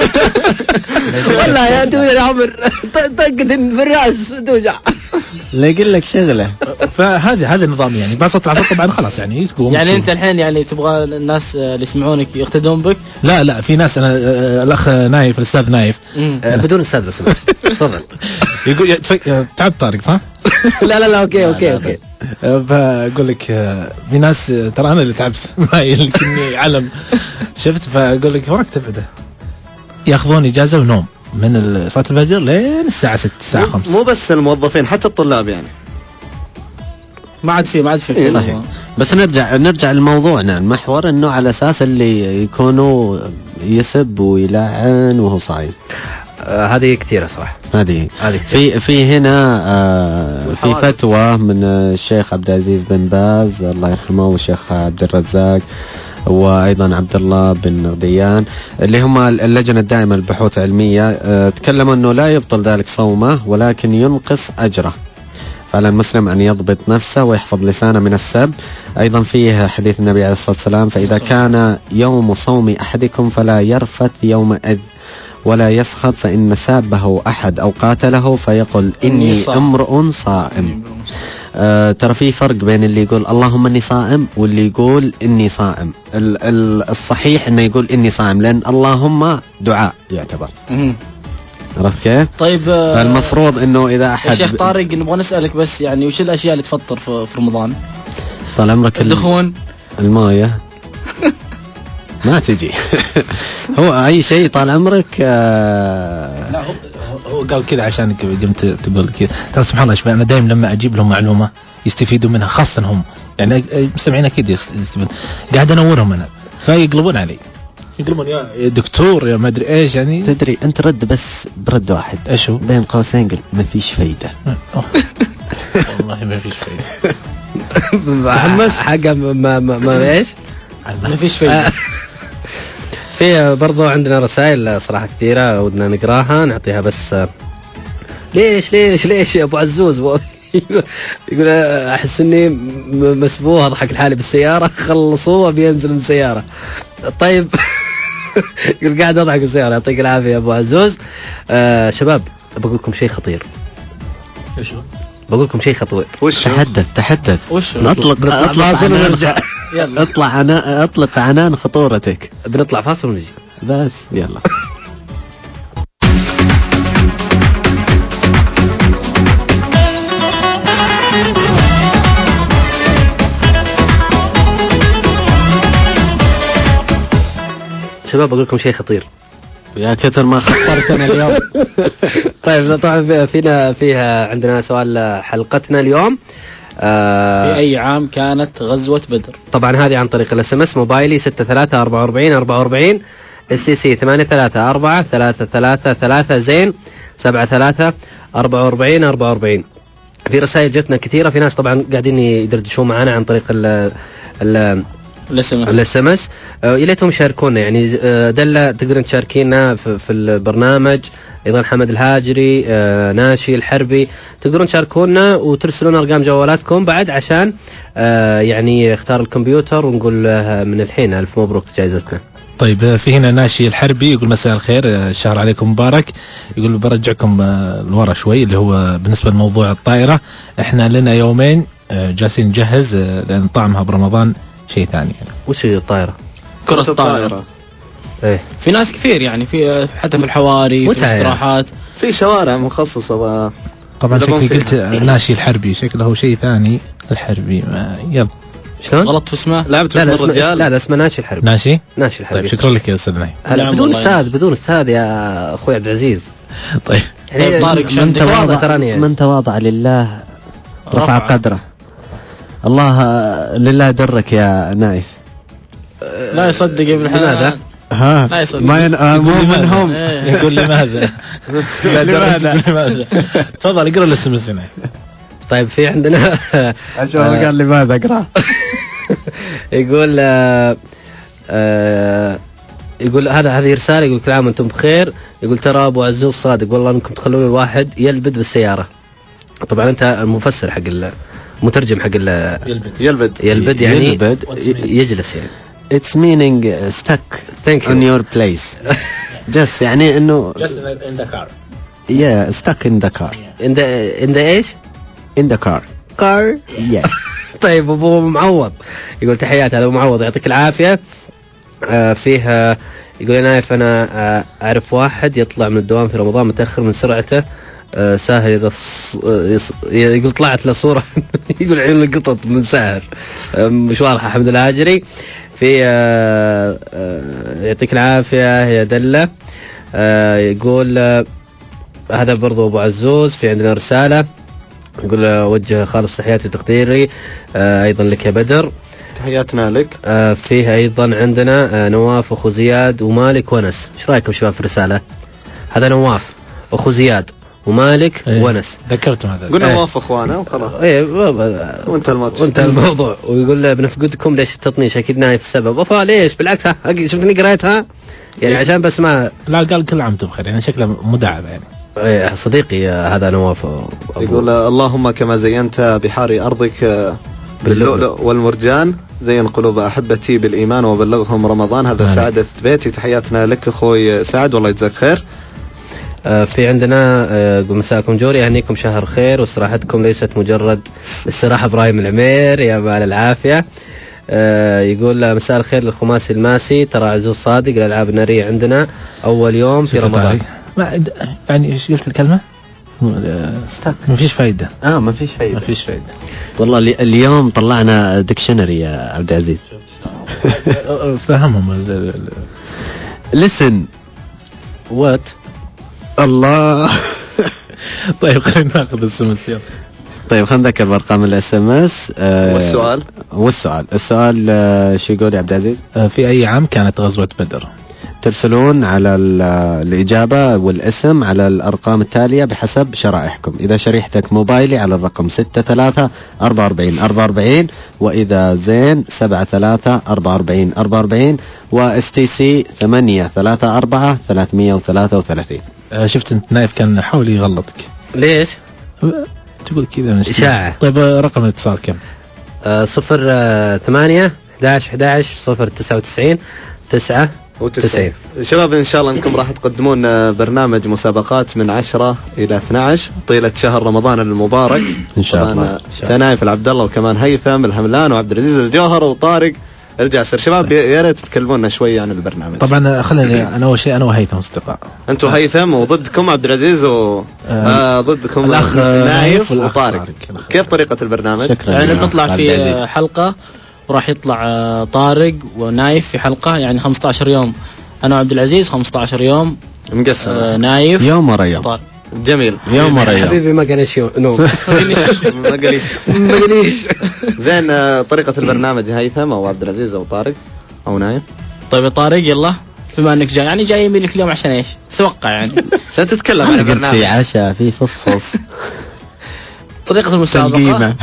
والله يا توجع يا عمر، طقة في الراس توجع. لا يقول لك شغله. فهذا هذا النظام يعني بعد صلاه العصر طبعا خلاص يعني تقوم يعني تشوف. انت الحين يعني تبغى الناس آه، اللي يسمعونك يقتدون بك. لا لا في ناس انا آه، الاخ نايف الاستاذ نايف مم. آه، بدون استاذ بس تفضل. يقول يا- تف- آه، تعب طارق صح؟ لا لا لا اوكي اوكي اوكي. آه، فاقول لك آه، في ناس آه، ترى انا اللي تعبت معي لكني علم شفت. فاقول لك وراك تبعده ياخذون اجازه ونوم من ال- صلاه الفجر لين الساعه ستة الساعه مو- خمسة. مو بس الموظفين حتى الطلاب يعني. ما عاد في ما عاد في إيه، صحيح. بس نرجع نرجع لموضوعنا المحور، انه على اساس اللي يكونوا يسب ويلعن وهو صايم. آه، هذه كثيرة صراحة. هذه هذه كثير. في في هنا آه في فتوى من الشيخ عبد العزيز بن باز الله يرحمه والشيخ عبد الرزاق وايضا عبد الله بن غديان اللي هم اللجنه الدائمه للبحوث العلميه، آه تكلموا انه لا يبطل ذلك صومه ولكن ينقص اجره. فعلى المسلم ان يضبط نفسه ويحفظ لسانه من السب. ايضا فيه حديث النبي عليه الصلاه والسلام: فاذا كان يوم صوم احدكم فلا يرفث يومئذ ولا يسخط، فإن سابه أحد أو قاتله فيقول إني امرؤ صائم. آه ترى في فرق بين اللي يقول اللهم إني صائم واللي يقول إني صائم. ال- ال- الصحيح إنه يقول إني صائم، لأن اللهم دعاء يعتبر. مم. عرفت كيف؟ طيب آه، فالمفروض إنه إذا يا أحد شيخ طارق نبغى نسألك بس يعني وش الأشياء اللي تفطر في في رمضان؟ طال عمرك ال- الدخون. الموية ما تجي هو أي شيء طال عمرك. آه لا هو هو قال كذا عشان قمت تقول كذا. ترى سبحان الله شباب انا دائما لما اجيب لهم معلومه يستفيدوا منها خاصه هم يعني مستمعين اكيد يستفيدون، قاعد انورهم انا فيقلبون علي يقلبون يا دكتور يا ما ادري ايش يعني. تدري أنت رد بس برد واحد ايش هو؟ بين قوسين قل ما فيش فايدة. والله ما فيش فايده. تحمس حاجة ما ما ما ايش؟ ما فيش فايدة. في برضو عندنا رسائل صراحة كثيرة ودنا نقراها نعطيها بس. آه، ليش ليش ليش يا ابو عزوز؟ يقول آه، احس اني م- مسبوه اضحك لحالي بالسيارة خلصوه بينزل من السيارة. طيب يقول قاعد اضحك بالسيارة. يعطيك العافية يا ابو عزوز. آه شباب بقول لكم شيء خطير. ايش هو؟ بقول لكم شيء خطير. وش هو؟ تحدث تحدث وش هو؟ اطلق اطلق فاصل عنان ونرجع. يلا. اطلع عنا اطلق عنان خطورتك. بنطلع فاصل ونجي. بس يلا. شباب بقول لكم شيء خطير. يا كثر ما خطرتنا اليوم. طيب طبعا فينا فيها عندنا سؤال حلقتنا اليوم. آه في أي عام كانت غزوة بدر؟ طبعا هذه عن طريق الاس ام اس موبايلي ستة ثلاثة أربعة وأربعين أربعة وأربعين، اس تي سي ثمانية ثلاثة أربعة ثلاثة ثلاثة ثلاثة زين سبعة ثلاثة أربعة وأربعين أربعة وأربعين. في رسائل جتنا كثيرة، في ناس طبعا قاعدين يدردشون معنا عن طريق ال ال الاس ام اس. يا ليتهم يشاركونا يعني. دلة تقدرون تشاركينا في, في البرنامج، ايضا حمد الهاجري، ناشي الحربي، تقدرون تشاركونا وترسلون ارقام جوالاتكم بعد عشان يعني اختار الكمبيوتر ونقول من الحين الف مبروك جائزتنا. طيب في هنا ناشي الحربي يقول مساء الخير، الشهر عليكم مبارك. يقول برجعكم لورا شوي اللي هو بالنسبة لموضوع الطائرة، احنا لنا يومين جالسين نجهز لأن طعمها برمضان شيء ثاني يعني. وش هي الطائرة؟ كرة الطائرة. ايه في ناس كثير يعني، في حتى في الحواري، في الاستراحات، في شوارع مخصصة. طبعا شكلي قلت ناشي الحربي، شكله هو شيء ثاني. الحربي ما يلا شلون غلط في اسمه. لعبت لا اسم الرجال. لا لا اسمه ناشي الحربي. ناشي ناشي الحربي. طيب شكرا لك يا استاذ نايف. هلا بدون استاذ بدون استاذ يا اخوي عبد العزيز. طيب طيب طارق شو من تواضع تراني يعني. من تواضع لله رفع, رفع قدره. الله لله درك يا نايف. لا يصدق ابن هذا. ها لا يصدق. ما ين... مو منهم. يقول لماذا؟ لماذا؟ لماذا؟ تفضل اقرا الاسم هنا. طيب في عندنا اشوف قال لماذا اقرا. يقول آه آه يقول هذا هذه رسالة، يقول كل عام وانتم بخير. يقول ترى ابو عزوز صادق والله انكم تخلون الواحد يلبد بالسيارة. طبعا انت المفسر حق المترجم حق يلبد يلبد يلبد يعني يلبد يجلس يعني. It's meaning stuck Thank you. in your place. Just يعني إنه Just in the car. Yeah, stuck in the car. In the in the إيش؟ In the car. Car. Yeah. طيب أبو معوض يقول تحيات هذا أبو معوض يعطيك العافية. آه فيها يقول نايف أنا آه أعرف واحد يطلع من الدوام في رمضان متأخر من سرعته. آه ساهر إذا يقول طلعت له صورة يقول عيون القطط من ساهر. آه مش واضحة. حمد الهاجري في آه آه يعطيك العافية يا دلة. آه يقول آه هذا برضو أبو عزوز. في عندنا رسالة يقول آه وجه خالص تحياتي وتقديري آه أيضا لك يا بدر. تحياتنا لك. آه فيها أيضا عندنا آه نواف أخو زياد ومالك ونس. إيش رأيكم شباب في الرسالة؟ هذا نواف أخو زياد ومالك ايه ونس. ذكرتم هذا قلنا ايه نواف اخوانا وخلاص. ايه وانت الماتش وانت الموضوع. ويقول بنفقدكم ليش التطنيش اكيد نايف السبب. افا ليش بالعكس ها شفتني قريتها يعني عشان بس ما لا قال كل عام وانتم بخير يعني شكله مداعبه يعني. ايه صديقي هذا نواف. يقول اللهم كما زينت بحار ارضك باللؤلؤ والمرجان زين قلوب احبتي بالايمان وبلغهم رمضان. هذا سعادة بيتي. تحياتنا لك اخوي سعد والله يجزاك خير. آه في عندنا آه مساءكم جوري يهنيكم شهر خير واستراحتكم ليست مجرد استراحة. ابراهيم العمير يا مال العافية. آه يقول مساء الخير للخماسي الماسي. ترى عزوز صادق الالعاب النارية عندنا اول يوم في رمضان. ما يعني ايش قلت الكلمة؟ ستاك. ما فيش فايدة. اه ما فيش فايدة. ما فيش فايدة. والله اليوم طلعنا ديكشنري يا عبد العزيز. فهمهم. listen what الله. طيب خلينا ناخذ السم السيارة. طيب خلينا نذكر بارقام الاس ام اس. والسؤال والسؤال السؤال آه شو يقول يا عبد العزيز؟ آه في اي عام كانت غزوة بدر؟ ترسلون على الإجابة والاسم على الأرقام التالية بحسب شرائحكم. إذا شريحتك موبايلي على الرقم ستة ثلاثة أربعة أربعين أربعة أربعين، وإذا زين سبعة ثلاثة أربعة أربعين أربعة أربعين، واس تي سي ثمانية ثلاثة أربعة ثلاثمية وثلاثة وثلاثين. آه شفت انت نايف كان حاول يغلطك. ليش؟ تقول كذا مش إشاعة. طيب رقم الاتصال كم؟ آه صفر آه ثمانية أحداش أحداش صفر تسعة وتسعين تسعة وتسعين. شباب إن شاء الله أنكم راح تقدمون برنامج مسابقات من عشرة إلى اثني عشر طيلة شهر رمضان المبارك إن شاء الله. تنايف العبد الله وكمان هيثم الحملان وعبد العزيز الجوهر وطارق الجاسر. شباب يا ريت تتكلمونا شوي عن البرنامج. طبعا خليني أنا أول شيء أنا وهيثم أصدقاء. أنتوا هيثم وضدكم عبد العزيز و آه ضدكم الأخ نايف وطارق. كيف طريقة البرنامج؟ يعني بنطلع في حلقة وراح يطلع طارق ونايف في حلقة يعني خمسة عشر يوم. أنا وعبد العزيز خمسة عشر يوم مقسم. آه نايف يوم ورا يوم. جميل. يوم ورا يوم. حبيبي ما قاليش يوم نو ما قاليش ما قاليش. زين طريقة البرنامج هيثم أو عبد العزيز أو طارق أو نايف؟ طيب طارق يلا بما انك جاي يعني جاي يميلك اليوم عشان ايش؟ توقع يعني عشان تتكلم عن أنا قلت البرنامج. في عشاء في فصفص. طريقة المسابقة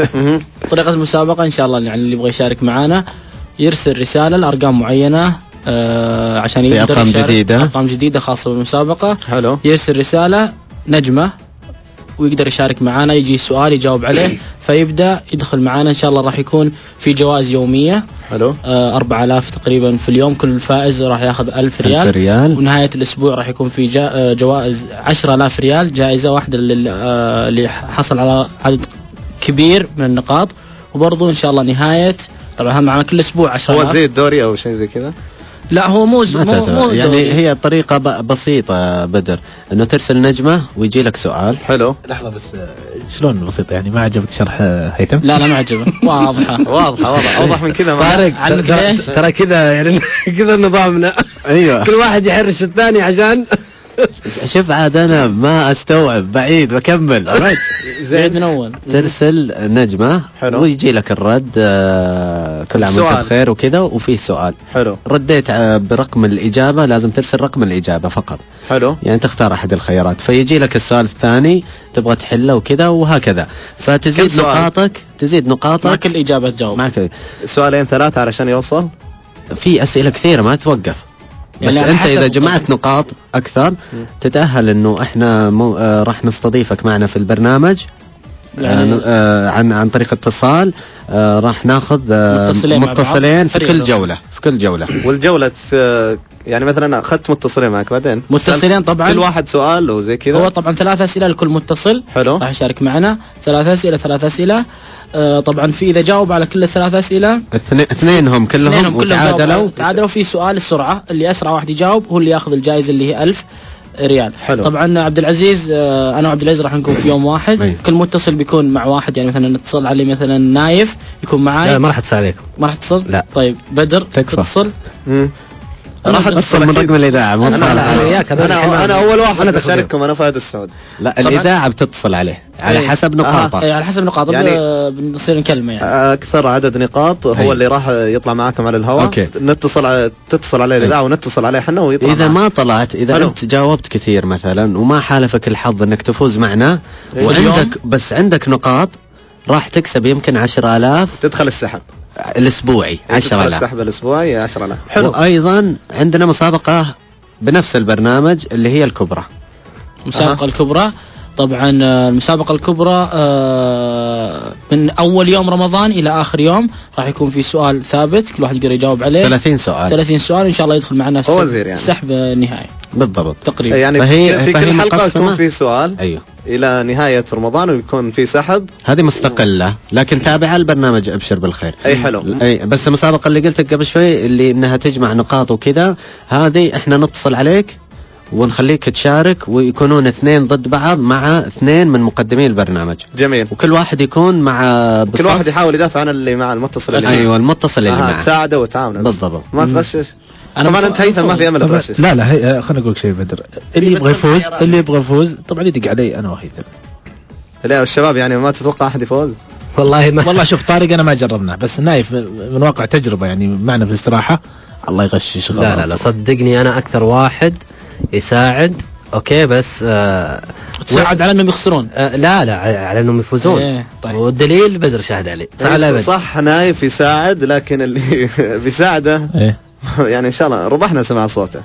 طريقة المسابقة إن شاء الله يعني اللي يبغى يشارك معنا يرسل رسالة لأرقام معينة آه عشان يقدر أرقام يشارك جديدة أرقام جديدة خاصة بالمسابقة. حلو. يرسل رسالة نجمة ويقدر يشارك معنا، يجي سؤال يجاوب عليه فيبدأ يدخل معنا إن شاء الله. راح يكون في جوائز يومية حلو آه أربعة آلاف تقريبا في اليوم، كل فائز راح ياخذ ألف ريال. ألف ريال. ونهاية الأسبوع راح يكون في جا جوائز عشرة آلاف ريال، جائزة واحدة اللي, آه اللي حصل على عدد كبير من النقاط. وبرضو إن شاء الله نهاية طبعا معنا كل أسبوع عشرة آلاف. هو زي الدوري أو شيء زي كذا؟ لا هو مو مو, مو يعني هي طريقة بسيطة بدر، انه ترسل نجمة ويجي لك سؤال. حلو. لحظة بس، شلون بسيطة يعني؟ ما عجبك شرح هيثم؟ لا لا ما عجبه، واضحة واضحة واضحة اوضح من كذا. طارق ترى كذا يعني كذا نظامنا. ايوه كل واحد يحرش الثاني عشان شوف عاد انا ما استوعب، بعيد بكمل. زين من اول ترسل نجمة حلو. ويجي لك الرد آه كل عام وانت بخير وكذا، وفيه سؤال. حلو. رديت آه برقم الإجابة، لازم ترسل رقم الإجابة فقط. حلو. يعني تختار أحد الخيارات فيجي لك السؤال الثاني تبغى تحله وكذا وهكذا، فتزيد نقاطك تزيد نقاطك مع كل إجابة تجاوب. معك سؤالين ثلاثة علشان يوصل. في أسئلة كثيرة ما توقف، بس يعني انت اذا جمعت نقاط اكثر تتأهل انه احنا مو آه راح نستضيفك معنا في البرنامج يعني آه آه عن عن طريق اتصال. آه راح ناخذ آه متصلين, متصلين في كل جولة في كل جولة والجولة آه يعني مثلا اخذت متصلين معك بعدين متصلين طبعا كل واحد سؤال وزي كذا. هو طبعا ثلاث أسئلة لكل متصل. حلو. راح يشارك معنا ثلاث أسئلة ثلاث أسئلة آه طبعا في إذا جاوب على كل الثلاث أسئلة اثنينهم كلهم وتعادلوا تعادلوا في سؤال السرعة، اللي أسرع واحد يجاوب هو اللي يأخذ الجائزة اللي هي ألف ريال. حلو. طبعا عبد العزيز آه انا وعبد العزيز راح نكون في يوم واحد. أي. كل متصل بيكون مع واحد، يعني مثلا نتصل عليه مثلا نايف يكون معاي. لا ما راح اتصل عليكم. ما راح تتصل؟ لا. طيب بدر تتصل. امم راح اتصل من رقم الاذاعه. انا انا, أنا, أنا اول واحد انا اشارككم، انا فهد السعود. لا الاذاعه بتتصل عليه على أي. حسب نقاطه. اي على حسب نقاطه يعني بنصير نكلمه يعني اكثر عدد نقاط هو أي. اللي راح يطلع معاكم على الهواء. نتصل على تتصل عليه الاذاعه ونتصل عليه احنا ويطلع. اذا معنا. ما طلعت اذا حلو. انت جاوبت كثير مثلا وما حالفك الحظ انك تفوز معنا أي. وعندك بس عندك نقاط، راح تكسب يمكن عشرة آلاف. تدخل السحب الاسبوعي عشرة آلاف. السحب الاسبوعي عشرة آلاف. حلو. وايضا عندنا مسابقه بنفس البرنامج اللي هي الكبرى. المسابقه أه. الكبرى طبعا المسابقه الكبرى من اول يوم رمضان الى اخر يوم راح يكون في سؤال ثابت كل واحد يقدر يجاوب عليه. ثلاثين سؤال ثلاثين سؤال ان شاء الله يدخل معنا في يعني. السحب النهائي. بالضبط تقريبا يعني فهي في فهي كل حلقه يكون في سؤال. ايوه. الى نهايه رمضان ويكون في سحب. هذه مستقله لكن تابعه البرنامج ابشر بالخير. اي حلو. اي بس المسابقه اللي قلت قبل شوي اللي انها تجمع نقاط وكذا، هذه احنا نتصل عليك ونخليك تشارك ويكونون اثنين ضد بعض مع اثنين من مقدمي البرنامج. جميل. وكل واحد يكون مع كل واحد يحاول يدافع عن اللي مع المتصل اللي ايوه المتصل اللي آه معه تساعده وتعاونه بالضبط. ما تغشش. طبعا انت هيثم ما في امل تغشش. لا لا هي خليني اقول لك شيء بدر، اللي يبغى يفوز اللي يبغى يفوز طبعا يدق علي انا وهيثم. لا الشباب يعني ما تتوقع احد يفوز؟ والله ما والله شوف طارق انا ما جربناه، بس نايف من واقع تجربه يعني معنا في الاستراحه الله يغشش. لا لا لا صدقني انا اكثر واحد يساعد. اوكي بس آه تساعد على انهم يخسرون. آه لا لا على انهم يفوزون. ايه طيب. والدليل بدر شاهد عليه. صح, صح نايف يساعد لكن اللي بيساعده ايه يعني ان شاء الله ربحنا سمع صوته.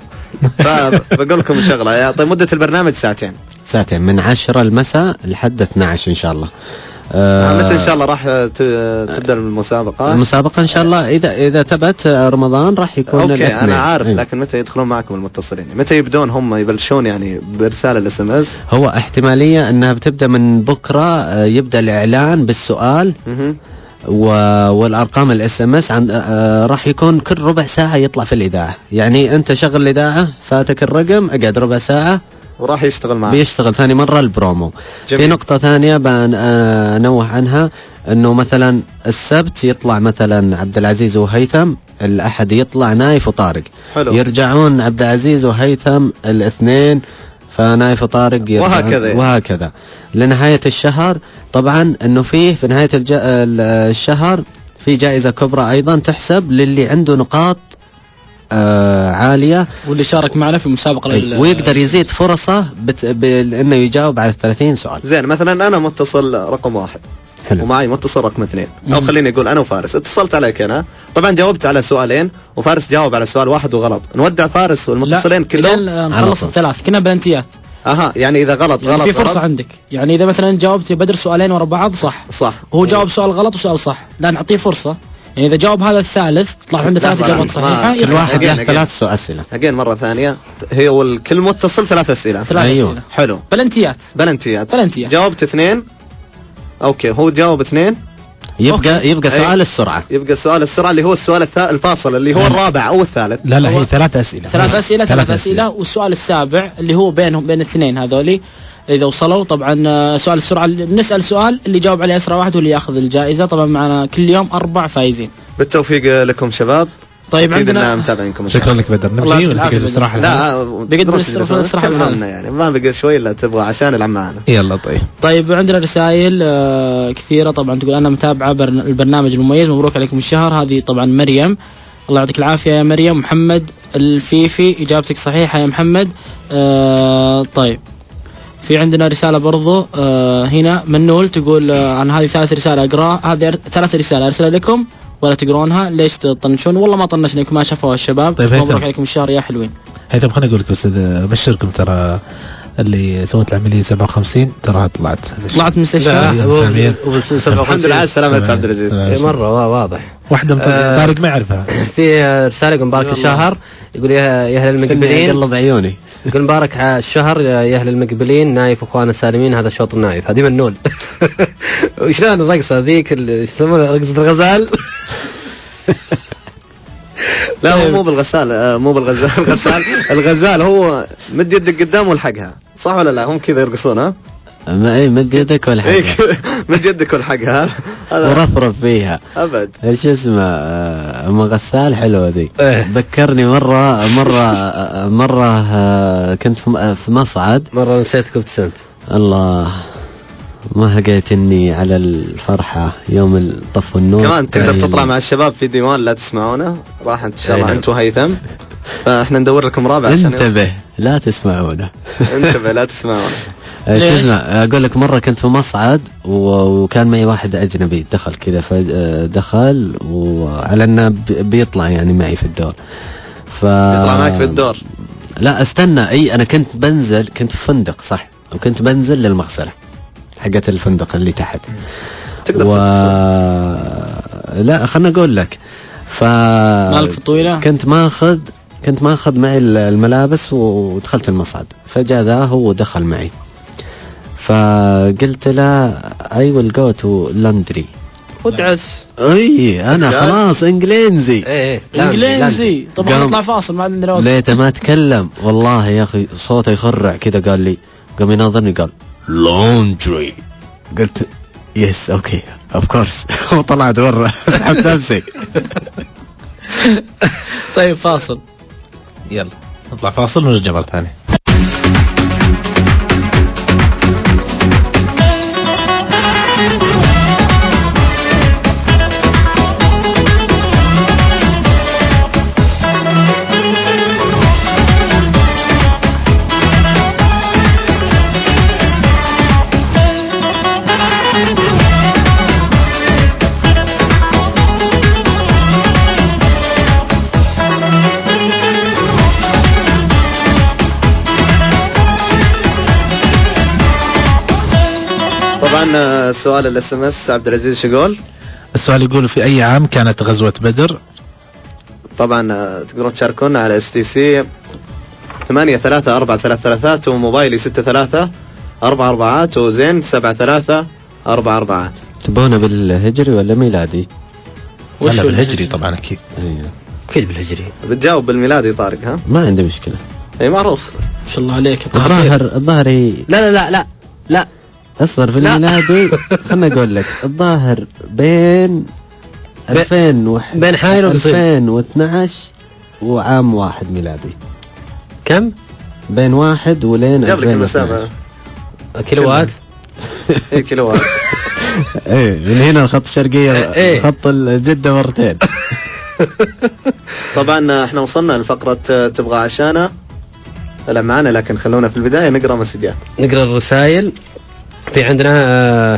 فبقول لكم شغله يا طيب مده البرنامج ساعتين ساعتين من عشرة المساء لحد اثني عشر ان شاء الله. آه متى ان شاء الله راح تبدا المسابقه؟ المسابقه ان شاء الله اذا اذا ثبت رمضان راح يكون اوكي الاثنين. انا عارف ايه. لكن متى يدخلون معكم المتصلين؟ متى يبدون هم يبلشون يعني برساله الاس ام اس؟ هو احتماليه انها بتبدا من بكره، يبدا الاعلان بالسؤال و... والارقام الاس ام اس عن آه راح يكون كل ربع ساعه يطلع في الاذاعه. يعني انت شغل الاذاعه فاتك الرقم اقعد ربع ساعه وراح يشتغل معك. بيشتغل ثاني مرة البرومو. جميل. في نقطة ثانية بنوه عنها انه مثلا السبت يطلع مثلا عبد العزيز وهيثم، الاحد يطلع نايف وطارق. حلو. يرجعون عبد العزيز وهيثم الاثنين فنايف وطارق وهكذا وهكذا لنهاية الشهر. طبعا انه فيه في نهاية الج... الشهر في جائزة كبرى ايضا تحسب للي عنده نقاط آه عالية، واللي شارك معنا في مسابقة لل... ويقدر يزيد فرصة بت... بأنه يجاوب على ثلاثين سؤال. زين مثلا أنا متصل رقم واحد حلو. ومعي متصل رقم اثنين أو خليني أقول أنا وفارس اتصلت عليك أنا، طبعا جاوبت على سؤالين وفارس جاوب على سؤال واحد وغلط، نودع فارس والمتصلين كلهم نخلص الثلاث كنا بلنتيات. اها يعني اذا غلط يعني غلط في فرصه غلط. عندك يعني اذا مثلا جاوبت بدر سؤالين ورا بعض صح صح وهو جاوب سؤال غلط وسؤال صح، لا نعطيه فرصه. يعني اذا جاوب هذا الثالث تطلع عنده ثلاث اجابات صحيحه، كل واحد له ثلاث اسئله. اجين مره ثانيه هي والكل متصل ثلاث اسئله. ثلاث أيوه. اسئله حلو. بلنتيات بلنتيات بلنتيات. جاوبت اثنين اوكي، هو جاوب اثنين يبقى أوكي. يبقى سؤال السرعه يبقى سؤال السرعه اللي هو السؤال الفاصل اللي هو الرابع او الثالث. لا لا هي ثلاث اسئله ثلاث اسئله ثلاث اسئله والسؤال السابع اللي هو بينهم بين الاثنين هذولي اذا وصلوا طبعا سؤال السرعه نسال سؤال اللي جاوب عليه اسرع واحد واللي ياخذ الجائزه. طبعا معنا كل يوم اربع فايزين. بالتوفيق لكم شباب. طيب عندنا متابعينكم. شكرا لك بدر. نمشي ولا تقعد الاستراحه؟ لا بقعد بالاستراحه معنا يعني ما بقى شوي الا تبغى عشان العب معنا. يلا طيب. طيب عندنا رسائل آه كثيره طبعا تقول انا متابعه البرنامج المميز، مبروك عليكم الشهر. هذه طبعا مريم، الله يعطيك العافيه يا مريم. محمد الفيفي اجابتك صحيحه يا محمد. آه طيب في عندنا رسالة برضو آه هنا منول تقول آه عن هذه ثالث رسالة أقرأ. هذه ثلاث رسالة أرسلها لكم ولا تقرونها؟ ليش تطنشون؟ والله ما طنشنا لكم، ما شافوها الشباب. طيب مبروك عليكم الشهر يا حلوين. هيثم خليني أقول لك بس أبشركم ترى اللي سوت العملية سبعة وخمسين ترى طلعت طلعت مستشفى. الحمد لله على سلامة عبد العزيز. مرة واضح. واحدة طارق ما يعرفها. في رسالة يقول مبارك الشهر، يقول يا أهل المقبلين قلب عيوني، يقول مبارك الشهر يا أهل المقبلين، نايف أخوانا سالمين، هذا شوط النايف. هذه منول. وشلون الرقصة ذيك اللي يسمونها رقصة الغزال؟ لا هو مو بالغسال مو بالغزال الغسال الغزال هو مد يدك قدام والحقها، صح ولا لا؟ هم كذا يرقصون. ها ما اي مد يدك والحقها. مد يدك والحقها ورفرف فيها ابد. ايش اسمه ام غسال حلوه ذي. ذكرني مره مره مره كنت في مصعد، مره نسيتك وابتسمت. الله ما هقيتني على الفرحة يوم طفوا النور. كمان تقدر تطلع مع الشباب في ديوان لا تسمعونه، راح ان شاء الله انت وهيثم، فاحنا ندور لكم رابع عشان انتبه لا تسمعونه. انتبه لا تسمعونه. شو اسمه اقول لك مرة كنت في مصعد وكان معي واحد اجنبي دخل كذا، فدخل وعلى انه بيطلع يعني معي في الدور، ف يطلع معك في الدور. لا استنى، اي انا كنت بنزل، كنت في فندق صح، وكنت بنزل للمغسلة حقت الفندق اللي تحت و... لا خلنا اقول لك، ف مالك في الطويلة كنت ماخذ كنت ماخذ معي الملابس ودخلت المصعد، فجاء ذا هو دخل معي، فقلت له I will go to laundry. ودعس. اي انا خلاص انجليزي. ايه انجليزي. طبعا نطلع فاصل ما عندنا وقت. ليته ما تكلم والله يا اخي، صوته يخرع كذا، قال لي قام يناظرني قال laundry. قلت يس اوكي اوف كورس. وطلعت برا سحبت نفسي. طيب فاصل. يلا نطلع فاصل ونرجع مرة ثانية. سؤال الاس ام اس عبد العزيز شو يقول؟ السؤال يقول في اي عام كانت غزوة بدر؟ طبعا تقدرون تشاركونا على اس تي سي ثمانية ثلاثة أربعة ثلاث ثلاثات، وموبايلي ستة ثلاثة أربعة أربعات، وزين سبعة ثلاثة أربعة أربعات. تبونه بالهجري ولا ميلادي؟ ولا بالهجري طبعا اكيد. ايوه اكيد بالهجري. بتجاوب بالميلادي طارق؟ ها ما عندي مشكلة. اي معروف. ما شاء الله عليك. الظاهر الظاهر لا لا لا لا لا اصبر في الميلادي. خلنا اقول لك الظاهر بين ألفين وواحد بين حايل ألفين واثناشر وعام واحد ميلادي. كم؟ بين واحد ولين جاب لك المسافة كيلوات. ايه كيلوات. ايه من هنا الخط الشرقية. إيه. خط الجدة مرتين. طبعا احنا وصلنا لفقرة تبغى عشانه لا معانا، لكن خلونا في البداية نقرأ مسجات، نقرأ الرسائل. في عندنا آه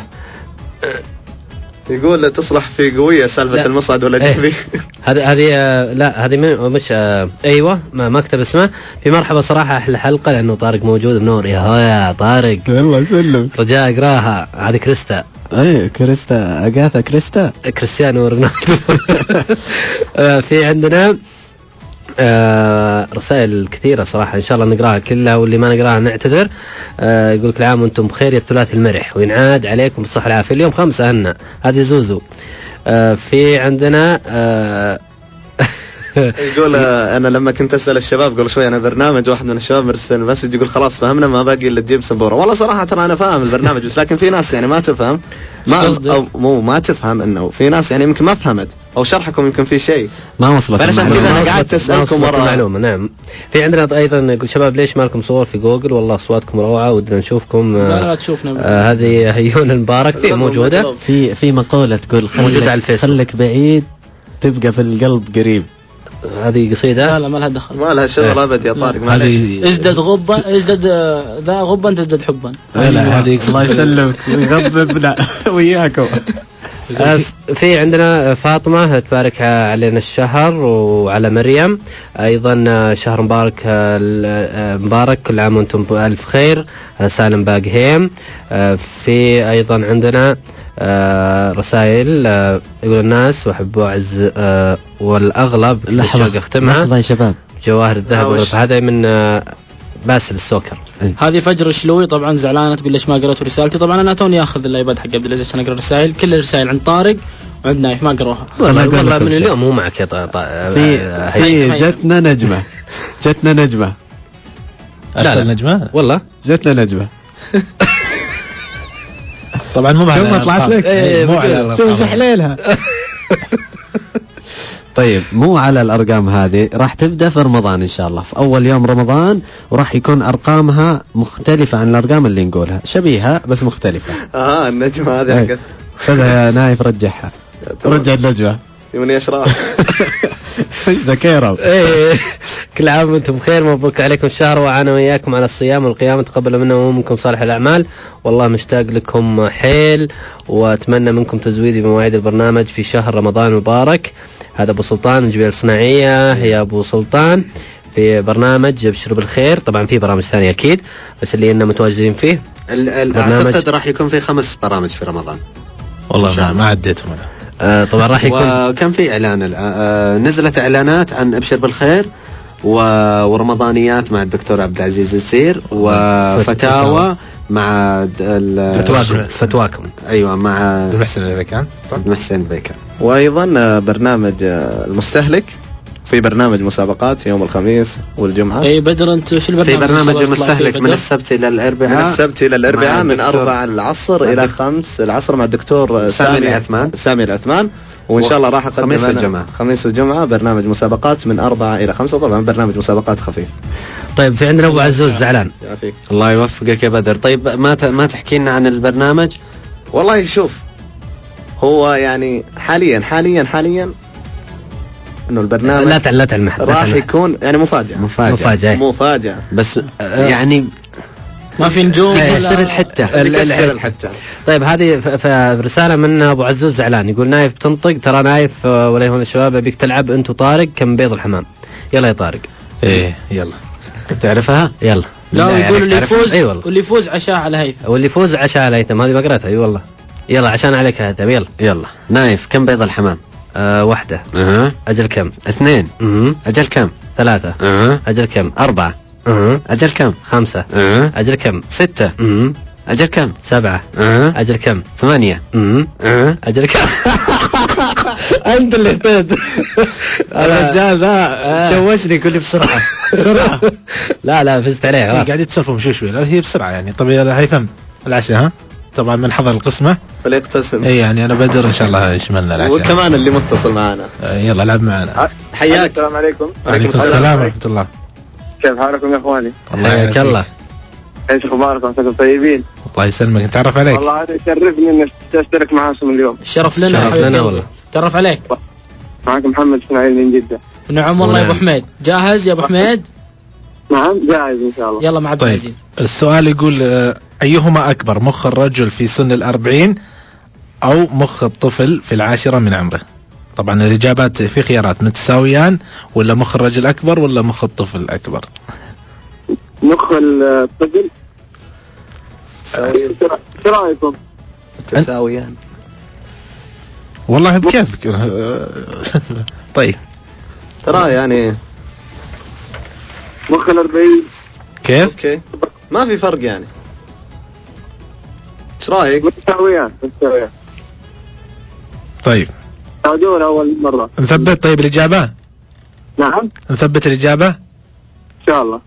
يقول تصلح في قوية سالفة المصعد ولا جذي. هذه هذه آه لا هذه مش آه ايوه ما ما اكتب اسمه. في مرحبا صراحة احلى حلقة لانه طارق موجود بنور. يا هو يا طارق الله يسلم. رجاء اقراها. هذه كريستا. اي كريستا اغاثا كريستا كريستيانو رونالدو. آه في عندنا آه رسائل كثيرة صراحة، إن شاء الله نقراها كلها، واللي ما نقراها نعتذر. آه يقول كل عام وأنتم بخير يا الثلاثي المرح، وينعاد عليكم بالصحة والعافية. اليوم خمسة هنا. هذه زوزو. آه في عندنا آه يقول انا لما كنت اسال الشباب قبل شوي انا برنامج، واحد من الشباب مرسل مسج يقول خلاص فهمنا ما باقي الا تجيب سمبوره. والله صراحه ترى انا فاهم البرنامج، بس لكن في ناس يعني ما تفهم، ما أو مو ما تفهم انه في ناس يعني يمكن ما فهمت او شرحكم يمكن في شيء ما وصلت فعشان كذا انا قاعد اسالكم ورا معلومه. نعم. في عندنا ايضا يقول شباب ليش ما لكم صور في جوجل؟ والله اصواتكم روعه ودنا نشوفكم. لا لا تشوفنا. آه هذه هيون المبارك في موجوده في في مقوله تقول موجوده على الفيسبوك، خليك بعيد تبقى في القلب قريب. هذه قصيدة. لا لا ما لها دخل، ما لها شغل ابد يا طارق. معليش ازدد غبا ازدد ذا غبا تزدد حبا. لا هذه الله يسلمك يغضبنا وياكم. في عندنا فاطمة تبارك علينا الشهر وعلى مريم أيضا شهر مبارك مبارك كل عام وانتم بألف خير. سالم باقهيم. في أيضا عندنا آه رسائل آه يقول الناس وحبوا عز آه والأغلب لحظة اختمها لحظة يا شباب جواهر الذهب. هذا من آه باسل السوكر. هذه فجر الشلوي طبعا زعلانة تقول ليش ما قرأت رسالتي. طبعا أنا توني أخذ الايباد حق عبد العزيز عشان أقرأ الرسائل. كل الرسائل عند طارق وعند نايف ما قرأوها. والله, والله من اليوم مو معك يا طارق. في في جتنا نجمة جتنا نجمة أرسل نجمة والله جتنا نجمة. طبعا مو شوف ما طلعت لك ايه مو على شوف حليلها. طيب مو على الأرقام هذه، راح تبدأ في رمضان إن شاء الله في أول يوم رمضان، وراح يكون أرقامها مختلفة عن الأرقام اللي نقولها، شبيهة بس مختلفة. آه النجمة هذه حقت خذها يا نايف رجعها رجع النجمة يوني أشراف. ذكيرة. ايه كل عام وانتم بخير، مبروك عليكم الشهر وعانا وياكم على الصيام والقيام، تقبل منا ومنكم صالح الأعمال، والله مشتاق لكم حيل، وأتمنى منكم تزويدي بمواعيد البرنامج في شهر رمضان المبارك. هذا أبو سلطان من جبيل الصناعية. يا أبو سلطان في برنامج ابشر بالخير، طبعا في برامج ثانية أكيد بس اللي إننا متواجدين فيه أعتقد راح يكون في خمس برامج في رمضان والله ما عديتهم أنا. آه طبعا راح يكون وكان في إعلان آه نزلت إعلانات عن ابشر بالخير ورمضانيات مع الدكتور عبد العزيز السير، وفتاوى مع فتواكم ايوه مع المحسن البيكان المحسن البيكان. وايضا برنامج المستهلك، في برنامج مسابقات يوم الخميس والجمعة. اي بدر انت شو البرنامج؟ في برنامج المستهلك من السبت الى الاربعاء من السبت الى الاربعاء من أربعة العصر الى خمس العصر مع الدكتور سامي العثمان سامي العثمان وان شاء الله راح اقدم خميس الجمعة خميس الجمعة برنامج مسابقات من أربعة الى خمسة، طبعا برنامج مسابقات خفيف. طيب في عندنا ابو عزوز زعلان. الله يوفقك يا بدر. طيب ما ما تحكي لنا عن البرنامج؟ والله شوف هو يعني حاليا حاليا حاليا انه البرنامج لا تعال لا تلمح راح يكون يعني مفاجأة مفاجأة مفاجأة, مفاجأة. بس يعني ما في نجوم يكسر الحتة يكسر الحتة. طيب هذه رسالة من ابو عزوز زعلان يقول نايف تنطق، ترى نايف ولا يهون الشباب ابيك تلعب انت وطارق كم بيض الحمام. يلا يا طارق. ايه يلا تعرفها يلا. لا يقول اللي يفوز أي والله. واللي يفوز عشاء على هيثم واللي يفوز عشاء على هيثم هذه بقرتها. اي والله يلا عشان عليك هيثم. يلا يلا نايف كم بيض الحمام؟ آه واحدة. أه. أجل كم؟ اثنين. أه. أجل كم؟ ثلاثة. أه. أجل كم؟ أربعة. أه. أجل كم؟ خمسة. أه. أجل كم؟ ستة. أه. أجل كم؟ سبعة. أه. أجل كم؟ ثمانية. أه. أه. أجل كم؟ أنت اللي اهتدت. الرجال ذا شوشني كل بسرعة بسرعة. لا لا فزت عليه. قاعد يتسولفوا شوي شوي هي بسرعة يعني. طب يا هيثم العشاء ها طبعا من حضر القسمة فليقتسم. اي يعني انا بدر ان شاء الله يشملنا العشاء وكمان اللي متصل معنا. آه يلا لعب معنا. حياك. السلام عليكم. وعليكم السلام ورحمة الله. كيف حالكم يا اخواني؟ حياك الله. ايش اخباركم؟ انتم طيبين؟ الله يسلمك. نتعرف عليك. والله انا يشرفني اني اشترك معاكم اليوم. الشرف لنا. الشرف لنا والله. تعرف عليك. معك محمد اسماعيل من جدة. نعم والله يا ابو حميد، جاهز يا ابو حميد؟ نعم جاهز ان شاء الله. يلا مع عبد طيب. العزيز. السؤال يقول ايهما اكبر، مخ الرجل في سن الأربعين او مخ الطفل في العاشرة من عمره؟ طبعا الاجابات في خيارات متساويان، ولا مخ الرجل اكبر ولا مخ الطفل اكبر؟ مخ الطفل. شو رايكم؟ متساويان. والله بكيفك. طيب ترى يعني مخ الأربعين. كيف؟ اوكي ما في فرق يعني. ايش رايك؟ متساويان متساويان. طيب تعودون اول مره. نثبت طيب الاجابه؟ نعم نثبت الاجابه ان شاء الله.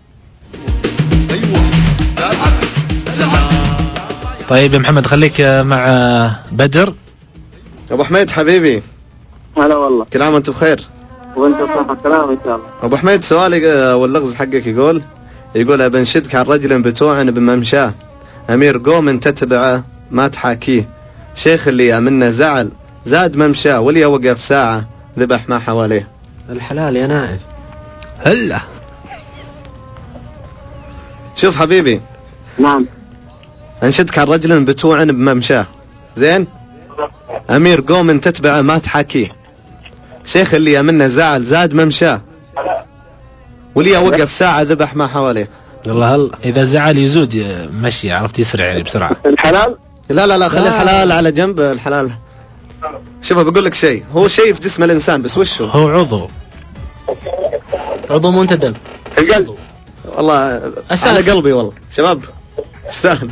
طيب يا محمد خليك مع بدر. ابو حميد حبيبي، هلا والله. كل عام وانت بخير. وانت بصحة سلام ان شاء الله. ابو حميد سؤالي واللغز حقك يقول يقول بنشدك عن رجل بتوع بممشاه، امير قوم تتبعه ما تحاكيه، شيخ اللي امنا زعل زاد ممشاه، واللي وقف ساعه ذبح ما حواليه. الحلال يا نائف. هلا شوف حبيبي، نعم انشدك عن رجل بتوع بممشاه، زين، امير قوم تتبعه ما تحاكيه، شيخ اللي امنا زعل زاد ممشاه، واللي وقف ساعه ذبح ما حواليه. والله هلا اذا زعل يزود مشي، عرفت، يسرع يعني بسرعه. الحلال. لا لا لا خلي الحلال على جنب. الحلال شوف بقول لك شيء، هو شيء في جسم الانسان بس وش هو؟ هو عضو عضو منتدب. القلب. والله أساس. على قلبي والله شباب استاهل.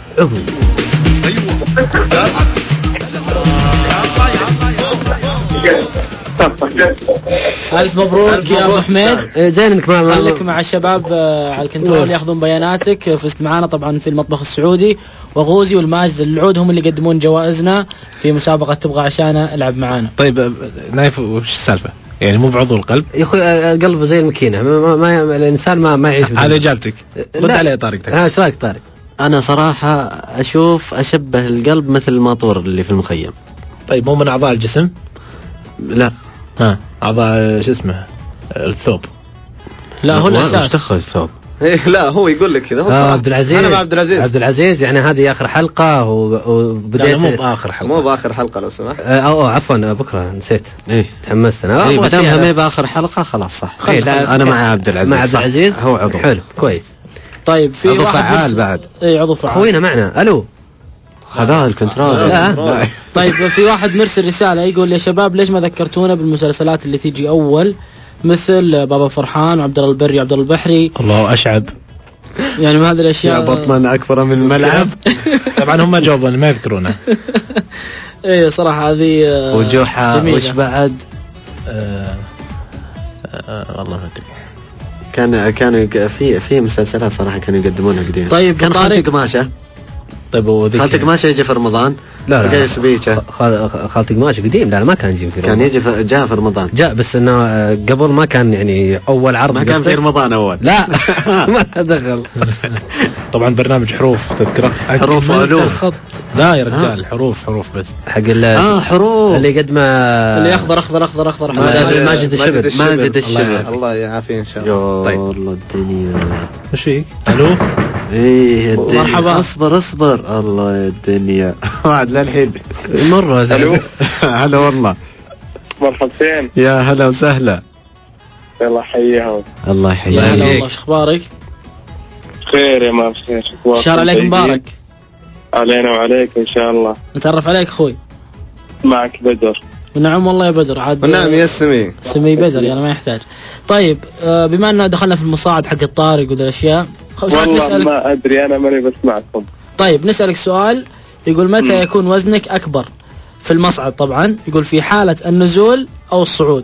ألف مبروك يا أبو حميد. زين انك ما خليك مع الشباب آه، على الكنترول ياخذون بياناتك. فزت معانا طبعا في المطبخ السعودي، وغوزي والماجد العود هم اللي يقدمون جوائزنا في مسابقة تبغى عشانه العب معانا. طيب نايف وش السالفه؟ يعني مو بعضو القلب؟ يا اخوي قلبه زي الماكينه، ما, ما الانسان ما ما يعيش. هذا اجابتك، رد علي طارق. ها ايش رايك طارق؟ انا صراحة اشوف اشبه القلب مثل الماطور اللي في المخيم. طيب مو من اعضاء الجسم؟ لا. ها اعضاء شو اسمه الثوب؟ لا هو وش الأساس. دخل الثوب؟ إيه لا هو يقول لك كذا. هو آه صراحة عبد العزيز. انا مع عبد العزيز. عبد العزيز يعني هذه اخر حلقه وبديت. مو باخر حلقه. مو باخر حلقه لو سمحت. آه أو عفوا بكره نسيت. ايه تحمست انا. ايه بدمها ما باخر حلقه خلاص صح. إيه لا انا مع عبد العزيز. مع عبد العزيز هو عضو حلو كويس. طيب في عضو واحد فعال بس- بعد. اي عضو فعال. اخوينا معنا. الو. هذا الكنترول. لا. لا. طيب في واحد مرسل رسالة يقول يا شباب ليش ما ذكرتونا بالمسلسلات اللي تيجي أول، مثل بابا فرحان وعبد الله البري وعبد الله البحري، الله اشعب. يعني ما هذه الأشياء. بطنا اكبر من الملعب. طبعا هم جاوبون ما يذكرونه. ايه صراحة هذه آه، وجوحة جميلة. وش بعد؟ آه آه والله ما ادري. كان كانوا يق- في في مسلسلات صراحة كانوا يقدمونها قديم. طيب كان طارق. خالتي قماشة. طيب وذيك خالتي قماشة يجي في رمضان. لا لا قيس بيشه. خال- خالتي قماش قديم. لا لا ما كان يجي في كان رمضان. يجي في جاء في رمضان. جاء بس انه آه، قبل ما كان يعني اول عرض. ما كان قصدك؟ في رمضان اول. لا ما دخل. طبعا برنامج حروف تذكره؟ حروف أجمل وألوف. خط. لا يا رجال حروف حروف بس. حق ال- اه حروف. اللي يقدمه اللي أخضر أخضر أخضر أخضر ماجد- أحمد. ماجد الشبل. ماجد الله الشبل. يعافيه. الله يعافيه ان شاء الله. يا طيب. والله الدنيا. وش فيك؟ الو؟ ايه الدنيا. مرحبا. اصبر اصبر الله يا الدنيا. بعد للحين. مرة الو. هلا والله. مرحبتين. يا هلا وسهلا. يلا حيهم. الله يا يحييك. هلا والله، شو أخبارك؟ خير يا ما خير. الشهر عليك مبارك. علينا وعليك ان شاء الله. نتعرف عليك أخوي. معك بدر. نعم والله يا بدر عاد. نعم يا سمي. سمي بدر يعني ما يحتاج. طيب آه، بما أننا دخلنا في المصاعد حق الطارق وذا الأشياء، خلاص والله نسألك. ما ادري انا ماني بسمعكم. طيب نسألك سؤال يقول متى مم. يكون وزنك أكبر في المصعد؟ طبعا يقول في حالة النزول أو الصعود.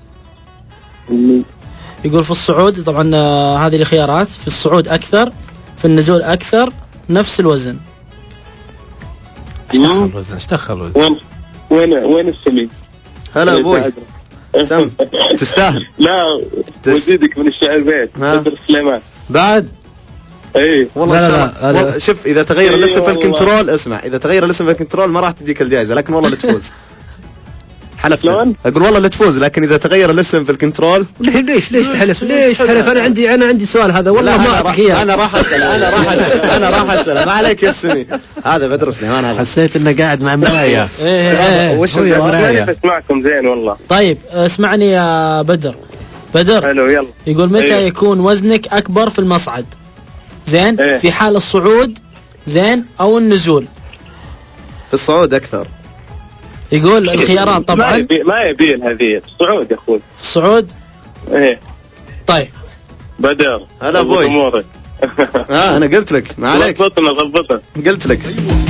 يقول في الصعود طبعا آه، هذه الخيارات، في الصعود أكثر، في النزول أكثر، نفس الوزن. ايش دخل الوزن؟ ايش دخل الوزن؟ وين وين وين السمي؟ هلا ابوي سم تستاهل. لا تس- وزيدك من الشعر بيت ها؟ بدر سليمان. بعد ايه والله لا، إن لا، شاء لا، الله. هذا- والله شوف اذا تغير إيه الاسم في والله. الكنترول، اسمع اذا تغير الاسم في الكنترول ما راح تديك الجائزه، لكن والله اللي تفوز. حلفت اقول والله لا تفوز، لكن اذا تغير الاسم في الكنترول. ليش ليش تحلف ليش تحلف؟ انا عندي انا عندي سؤال هذا والله ما اعطيك اياه. انا راح اسال انا راح اسال انا راح اسال ما عليك يا سمي. هذا بدر سليمان هذا. حسيت انه قاعد مع مرايه. وش انا بسمعكم زين والله. طيب اسمعني يا بدر. بدر حلو يلا. يقول متى أيوه. يكون وزنك اكبر في المصعد؟ زين أيه. في حال الصعود زين او النزول؟ في الصعود اكثر. يقول الخيارات طبعا ما يبي ما يبي هذه الصعود يا اخوي. الصعود ايه. طيب بدر هلا ابوي. ها انا قلت لك ما عليك. ضبطنا ضبطنا قلت لك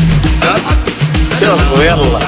يلا يلا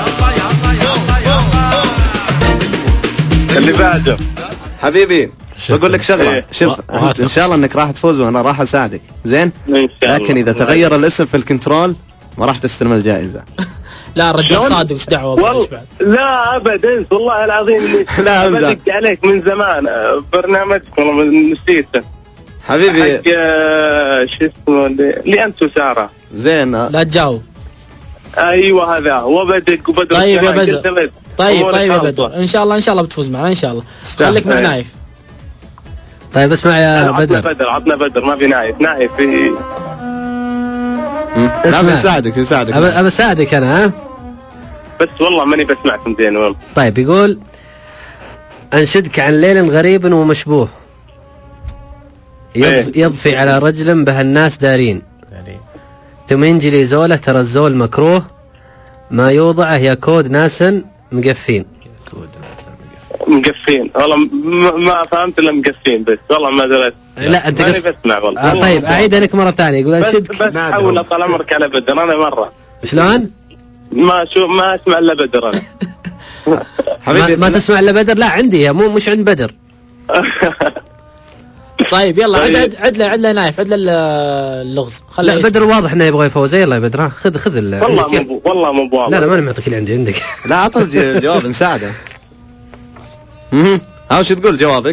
اللي بعده حبيبي. بقول لك شغله إيه. شوف انت ان شاء الله انك راح تفوز وانا راح اساعدك زين، لكن اذا تغير الاسم في الكنترول ما راح تستلم الجائزه. لا الرجال صادق وش دعوه وال... لا ابدا والله العظيم لا بدق عليك من زمان برنامجكم والله نسيته حبيبي. حق شو اسمه اللي انت وساره زين لا تجاوب. ايوه هذا وبدق وبدق. طيب يا بدر طيب طيب يا بدر ان شاء الله ان شاء الله بتفوز معنا ان شاء الله. خليك مع نايف. طيب اسمع يا بدر. عطنا بدر عطنا بدر ما في نايف نايف في لا بساعدك بساعدك أبى أساعدك أنا ها بس والله ماني بسمعكم زين والله. طيب يقول أنشدك عن ليل غريب ومشبوه يض... يضفي على رجل به الناس دارين ثم ينجلي زوله ترى الزول مكروه ما يوضعه يا كود ناس مقفين. مقفين والله ما فهمت الا مقفين بس والله ما دريت. لا انت قص... بسمع والله. آه طيب اعيد لك مره ثانيه. يقول انشدك بس حول طال عمرك على بدر انا مره. شلون؟ ما شو ما اسمع الا بدر انا. حبيبي ما, ما تسمع الا بدر. لا عندي مو مش عند بدر. طيب يلا عد عد عد له عد له نايف عد له اللغز. لا بدر واضح انه يبغى يفوز. يلا يا بدر خذ خذ والله مو والله مو واضح. لا لا ما معطيك اللي عندي عندك. لا عطى الجواب نساعده. اها ها وش تقول جوابك؟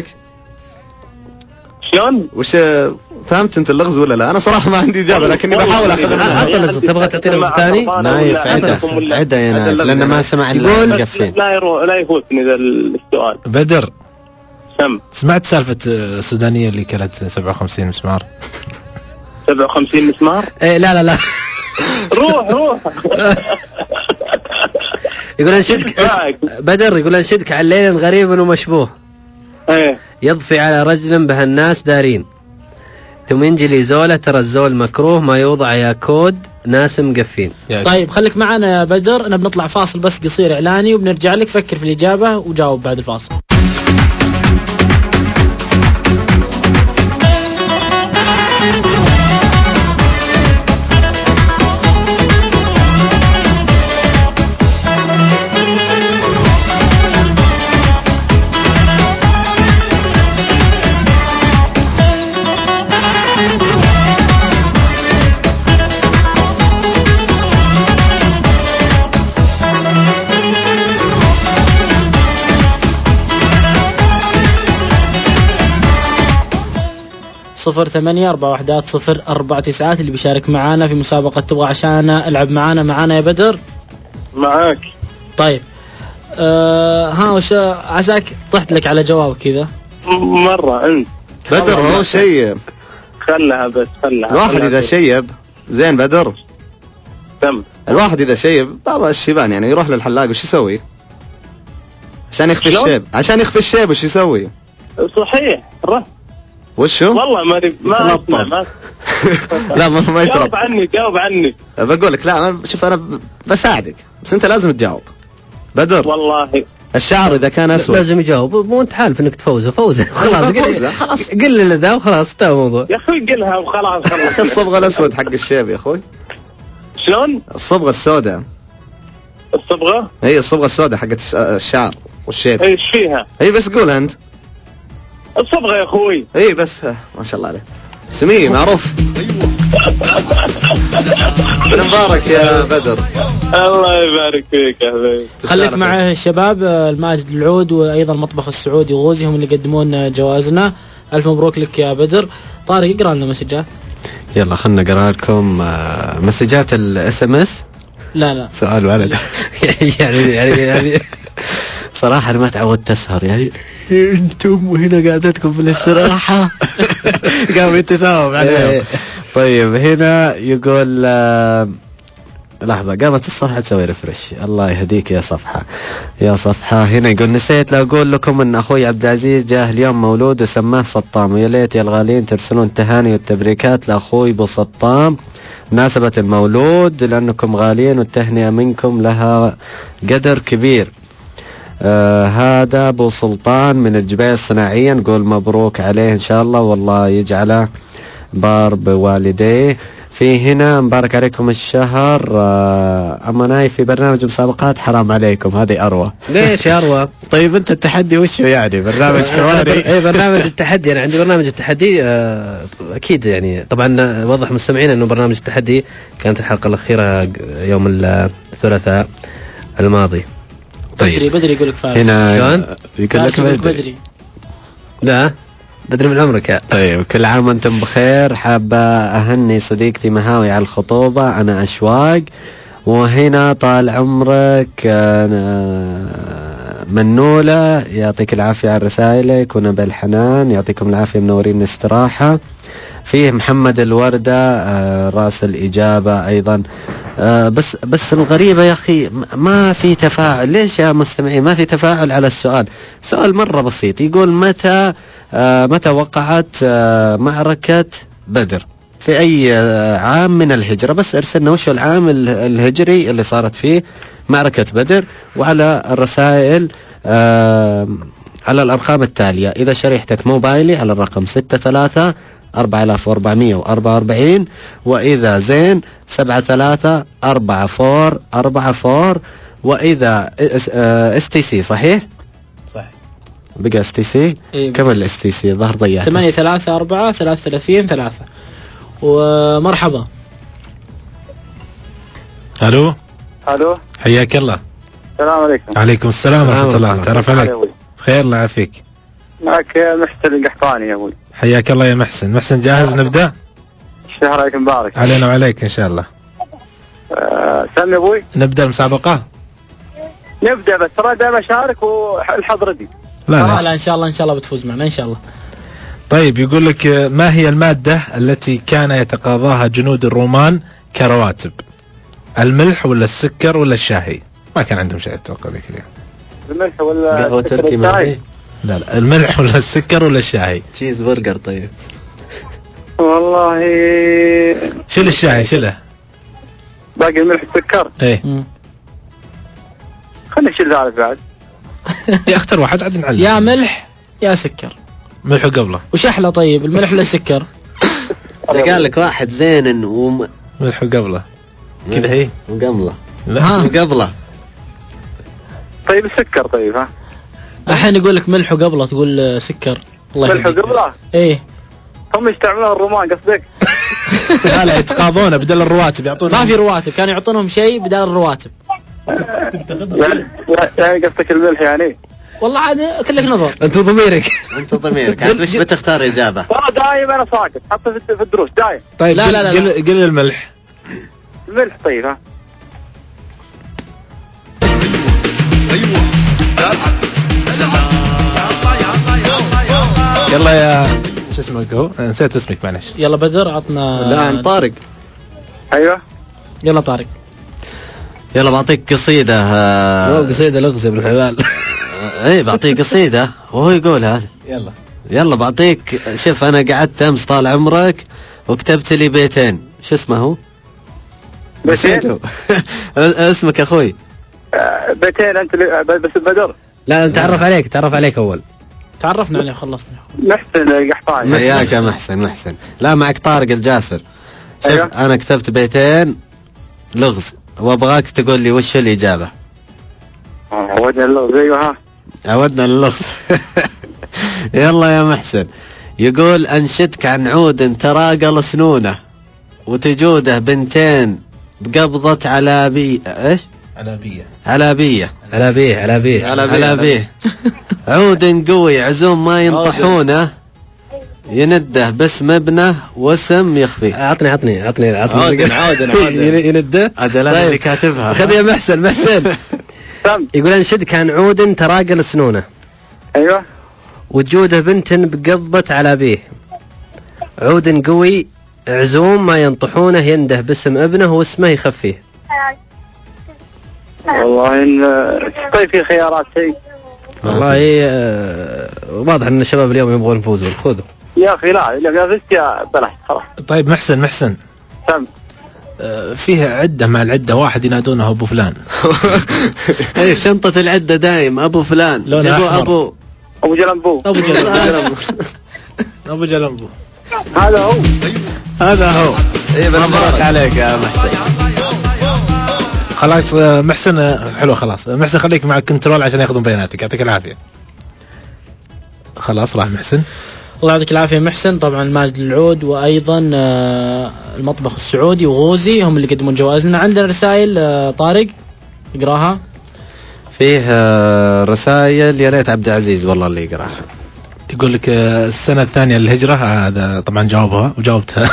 شلون؟ وش فهمت انت اللغز ولا لا؟ انا صراحه ما عندي اجابه لكني بحاول اخذ منها. تبغى تعطينا لغز ثاني؟ نايف عده عده يا نايف لانه ما سمع المقفلين. لا يروح لا يفوتني ذا السؤال. بدر سم سمعت سالفه السودانيه اللي كلت سبعة وخمسين مسمار؟ سبعة وخمسين مسمار؟ ايه لا لا لا روح روح. يقول انشدك بدر يقول انشدك عن ليل غريب ومشبوه ايه يضفي على رجل به الناس دارين ثم ينجلي زوله ترى الزول مكروه ما يوضع يا كود ناس مقفين. طيب خليك معنا يا بدر انا بنطلع فاصل بس قصير اعلاني وبنرجع لك. فكر في الاجابه وجاوب بعد الفاصل. صفر ثمانية أربعة وحدات صفر أربعة تسعات اللي بيشارك معانا في مسابقة تبغى عشان ألعب معانا معانا يا بدر. معاك. طيب أه ها وش عساك طحت لك على جواب كذا مرة أنت بدر هو شيب خلها بس خلها. الواحد إذا شيب زين بدر تم الواحد إذا شيب بعض الشيبان يعني يروح للحلاق وش يسوي عشان يخفي الشيب عشان يخفي الشيب وش يسوي؟ صحيح رح وشو؟ والله ما ما اسمع ما لا ما ما يتربى. جاوب عني جاوب عني. بقول لك لا شوف انا بساعدك بس انت لازم تجاوب. بدر والله الشعر اذا كان اسود لازم يجاوب. مو انت حالف انك تفوزه فوزه خلاص قل خلاص قل له ذا وخلاص انتهى الموضوع. يا اخوي قلها وخلاص خلاص. الصبغه الاسود حق الشيب يا اخوي. شلون؟ الصبغه السوداء. الصبغه؟ هي الصبغه السوداء حقت الشعر والشيب. ايش فيها؟ اي بس قول انت. الصبغه يا اخوي. اي بس ما شاء الله عليه سميه معروف. بن مبارك يا بدر. الله يبارك فيك يا حبيبي. خليك مع الشباب الماجد العود وايضا المطبخ السعودي وغوزي هم اللي يقدمون جوازنا. الف مبروك لك يا بدر. طارق اقرا لنا مسجات. يلا خلنا نقرا لكم مسجات الاس ام اس. لا لا سؤال ولد. يعني يعني يعني صراحة أنا ما تعودت أسهر يعني أنتم وهنا قعدتكم في الاستراحة قام يتثاوب عليهم. طيب هنا يقول آه لحظة قامت الصفحة تسوي ريفرش. الله يهديك يا صفحة يا صفحة. هنا يقول نسيت لا أقول لكم أن أخوي عبد العزيز جاه اليوم مولود وسماه سطام، ويا ليت يا الغالين ترسلون التهاني والتبريكات لأخوي أبو سطام مناسبة المولود لأنكم غالين والتهنئة منكم لها قدر كبير. آه هذا أبو سلطان من الجبال الصناعية، نقول مبروك عليه إن شاء الله والله يجعله بار بوالديه. في هنا مبارك عليكم الشهر. آه أما نايف في برنامج مسابقات حرام عليكم، هذه أروى. ليش يا أروى؟ طيب أنت التحدي وشو يعني؟ برنامج حواري. إيه برنامج التحدي، أنا عندي برنامج التحدي. آه أكيد يعني طبعا وضح مستمعين أنه برنامج التحدي كانت الحلقة الأخيرة يوم الثلاثاء الماضي. طيب بدري بدري يقول لك فارس. هنا شلون؟ يقول لك بدري. بدري. لا بدري من عمرك يا. طيب كل عام وانتم بخير. حابة أهني صديقتي مهاوي على الخطوبة، أنا أشواق. وهنا طال عمرك منولة يعطيك العافية على رسائلك، ونبل حنان يعطيكم العافية منورين استراحة. فيه محمد الوردة راس الإجابة أيضا. آه بس بس الغريبة يا أخي ما في تفاعل. ليش يا مستمعين ما في تفاعل على السؤال؟ سؤال مرة بسيط يقول متى آه متى وقعت آه معركة بدر في أي آه عام من الهجرة؟ بس ارسلنا وش العام الهجري اللي صارت فيه معركة بدر، وعلى الرسائل آه على الأرقام التالية. إذا شريحتك موبايلي على الرقم ستة ثلاثة أربعة آلاف وأربعمية وأربعة وأربعين، وإذا زين سبعة ثلاثة أربعة فور أربعة فور، وإذا اس تي سي صحيح؟ صح بقى اس تي سي. إيه كم الاس تي سي ظهر ضيعته؟ ثمانية ثلاثة أربعة ثلاثة ثلاثين ثلاثة. ومرحبا. الو الو حياك الله. السلام عليكم. عليكم السلام ورحمة الله. تعرف عليك خير الله يعافيك. معك محسن القحطاني يا ابوي. حياك الله يا محسن. محسن جاهز نبدأ؟ الشهر عليك مبارك. علينا وعليك إن شاء الله. أه سامي يا ابوي. نبدأ المسابقة؟ نبدأ بس ترى دائما أشارك والحظ ردي. لا لا لا إن شاء الله إن شاء الله بتفوز معنا إن شاء الله. طيب يقول لك ما هي المادة التي كان يتقاضاها جنود الرومان كرواتب؟ الملح ولا السكر ولا الشاهي؟ ما كان عندهم شيء أتوقع ذيك اليوم. الملح ولا قهوة تركي معي؟ لا لا الملح ولا السكر ولا الشاهي؟ تشيز برجر. طيب والله شيل الشاهي شيله. باقي الملح والسكر. ايه خلينا نشيل ثالث بعد. يا اختر واحد عاد نعلم. يا ملح يا سكر. ملح وقبله. وش أحلى طيب الملح ولا السكر؟ قال لك واحد زين وم... ملح وقبله كذا هي وقبله. لا وقبله. طيب السكر طيب ها. الحين يقول لك ملح وقبله تقول سكر. الله ملح وقبله. ايه هم يستعملون الرومان قصدك؟ لا لا يتقاضون بدل الرواتب يعطون. ما في رواتب كانوا يعطونهم شيء بدل الرواتب. يعني يعني قصدك الملح يعني؟ والله عاد كلك نظر. أنت ضميرك. أنت ضميرك عاد وش بتختار إجابة؟ ترى دايم أنا ساكت حتى في الدروس دايم. طيب لا لا لا قل قل الملح. الملح طيب ها. يلا يا شو اسمك هو؟ نسيت اسمك معلش. يلا بدر عطنا. لا عن طارق. ايوه يلا طارق. يلا بعطيك قصيدة. مو قصيدة لغز ابن حلال. ايه بعطيك قصيدة وهو يقولها. يلا يلا بعطيك. شوف انا قعدت امس طال عمرك وكتبت لي بيتين. شو اسمه هو؟ بيتين. اسمك اخوي؟ بيتين انت بس بدر. لا نتعرف عليك تعرف عليك اول. تعرفنا عليه خلصنا. محسن القحطاني. حياك يا محسن. محسن لا معك طارق الجاسر. شوف أيوة. انا كتبت بيتين لغز وابغاك تقول لي وش الاجابة. عودنا اللغز. ايوه ها عودنا اللغز. يلا يا محسن. يقول انشدك عن عود تراقل سنونه وتجوده بنتين بقبضة علابية. ايش؟ علابية. علابية. علابيه علابيه علابيه. عود قوي عزوم ما ينطحونه ينده باسم ابنه واسم يخفي. عطني عطني عطني عطني عودن عودن عودن ينده. أجل أنا اللي كاتبها. خذ يا محسن. محسن سم. يقول انشدك عن عود تراجل سنونه. ايوه. وجوده بنت بقبت على ابيه. عود قوي عزوم ما ينطحونه ينده باسم ابنه واسمه يخفيه. والله ان طيب في خيارات شيء. والله آه واضح ان الشباب اليوم يبغون يفوزون. خذوا يا اخي لا لا فزت يا بلح صراحه. طيب محسن محسن سم. آه فيها عدة مع العدة واحد ينادونه أبو فلان. ايه شنطة العدة دايم أبو فلان. لونه أبو أبو جلمبو. أبو جلمبو. أبو جلمبو. هذا هو. هذا هو. إيه مبروك عليك يا محسن. خلاص محسن حلو. خلاص محسن خليك مع الكنترول عشان ياخذون بياناتك. يعطيك العافية. خلاص راح محسن. الله يعطيك العافية محسن. طبعا ماجد العود وأيضا المطبخ السعودي وغوزي هم اللي يقدمون جوائزنا. عندنا رسائل طارق اقراها. فيه رسائل يا ريت عبد العزيز والله اللي يقراها. يقول لك السنة الثانية للهجرة. هذا طبعا جاوبها وجاوبتها.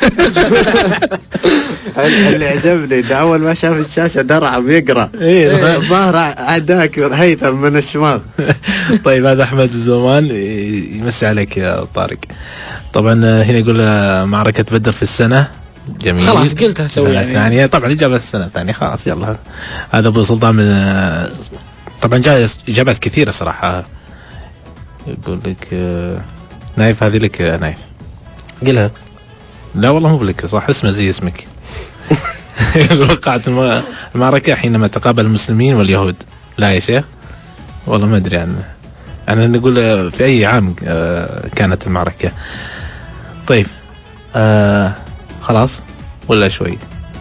اللي عجبني ده أول ما شاف الشاشة درع بيقرأ. إيه ظهر عداك هيثم من الشماغ. طيب هذا أحمد الزومان يمسي عليك يا طارق. طبعا هنا يقول معركة بدر في السنة. جميل. خلاص قلتها تو يعني. يعني طبعا إجابة السنة الثانية خلاص يلا. هذا أبو سلطان من طبعا جاء إجابات كثيرة صراحة. يقول لك نايف هذه لك نايف. قلها. لا والله مو بلك صح اسمه زي اسمك. وقعت المعركة حينما تقابل المسلمين واليهود. لا يا شيخ والله ما أدري عنه. أنا نقول في أي عام كانت المعركة. طيب آه خلاص ولا شوي.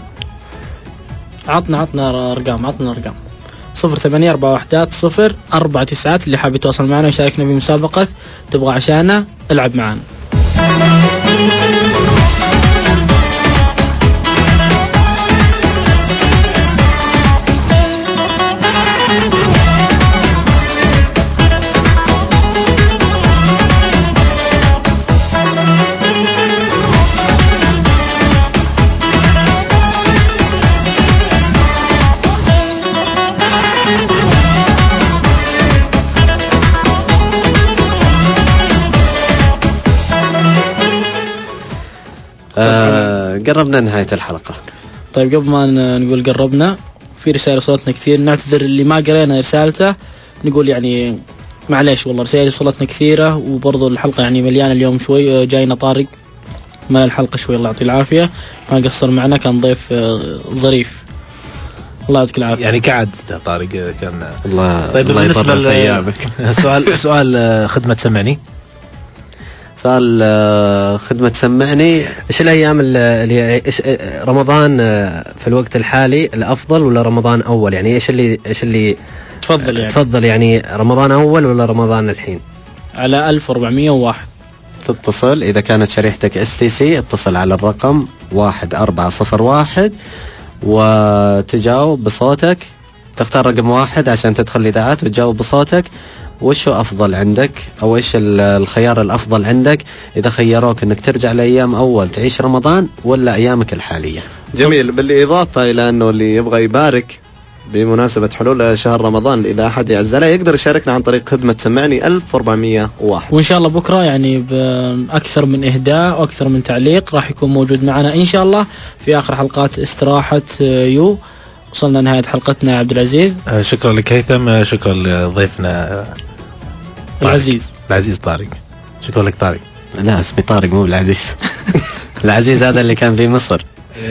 عطنا عطنا أرقام عطنا أرقام. صفر ثمانية أربعة واحدات صفر أربعة تسعات. اللي حاب يتواصل معنا ويشاركنا بمسابقة تبغى عشانه العب معنا. آه قربنا نهاية الحلقة. طيب قبل ما نقول قربنا في رسائل وصلتنا كثير. نعتذر اللي ما قرينا رسالته. نقول يعني معليش والله رسائل وصلتنا كثيرة وبرضو الحلقة يعني مليانة اليوم شوي. جاينا طارق ما الحلقة شوي الله يعطيه العافية ما قصر معنا. كان ضيف ظريف الله يعطيك العافية. يعني قعد طارق كان الله. طيب الله بالنسبة لسؤال سؤال خدمة سمعني. سؤال خدمة سمعني. ايش الايام اللي إيش رمضان في الوقت الحالي الافضل ولا رمضان اول؟ يعني ايش اللي ايش اللي تفضل يعني تفضل يعني رمضان اول ولا رمضان الحين؟ على ألف وأربعمية وواحد تتصل إذا كانت شريحتك اس تي سي اتصل على الرقم واحد أربعة صفر واحد وتجاوب بصوتك. تختار رقم واحد عشان تدخل الإذاعات وتجاوب بصوتك. وش هو أفضل عندك أو إيش الخيار الأفضل عندك إذا خيروك أنك ترجع لأيام أول تعيش رمضان ولا أيامك الحالية؟ جميل. بالإضافة إلى أنه اللي يبغى يبارك بمناسبة حلول شهر رمضان إذا أحد يعز عليه يقدر يشاركنا عن طريق خدمة سمعني ألف وأربعمية وواحد. وإن شاء الله بكرة يعني بأكثر من إهداء وأكثر من تعليق راح يكون موجود معنا إن شاء الله في آخر حلقات استراحة يو. وصلنا نهاية حلقتنا يا عبد العزيز. شكرا لك هيثم. شكرا لضيفنا العزيز العزيز طارق. شكرا لك طارق. لا اسمي طارق مو العزيز. العزيز هذا اللي كان في مصر.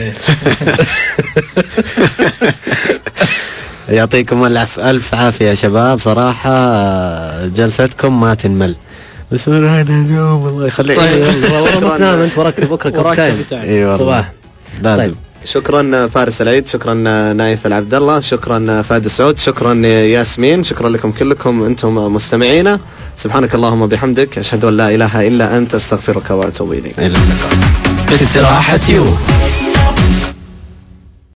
يعطيكم ألف عافية يا شباب. صراحة جلستكم ما تنمل. بس هذا اليوم الله يخليك. طيب والله ما تنام انت وراك بكره كفتايم ايوه صباح لازم. طيب. شكرا فارس العيد. شكرا نايف العبد الله. شكرا فهد السعود. شكرا ياسمين. شكرا لكم كلكم انتم مستمعينا. سبحانك اللهم وبحمدك اشهد ان لا اله الا انت استغفرك واتوب اليك. الى اللقاء. استراحة يو.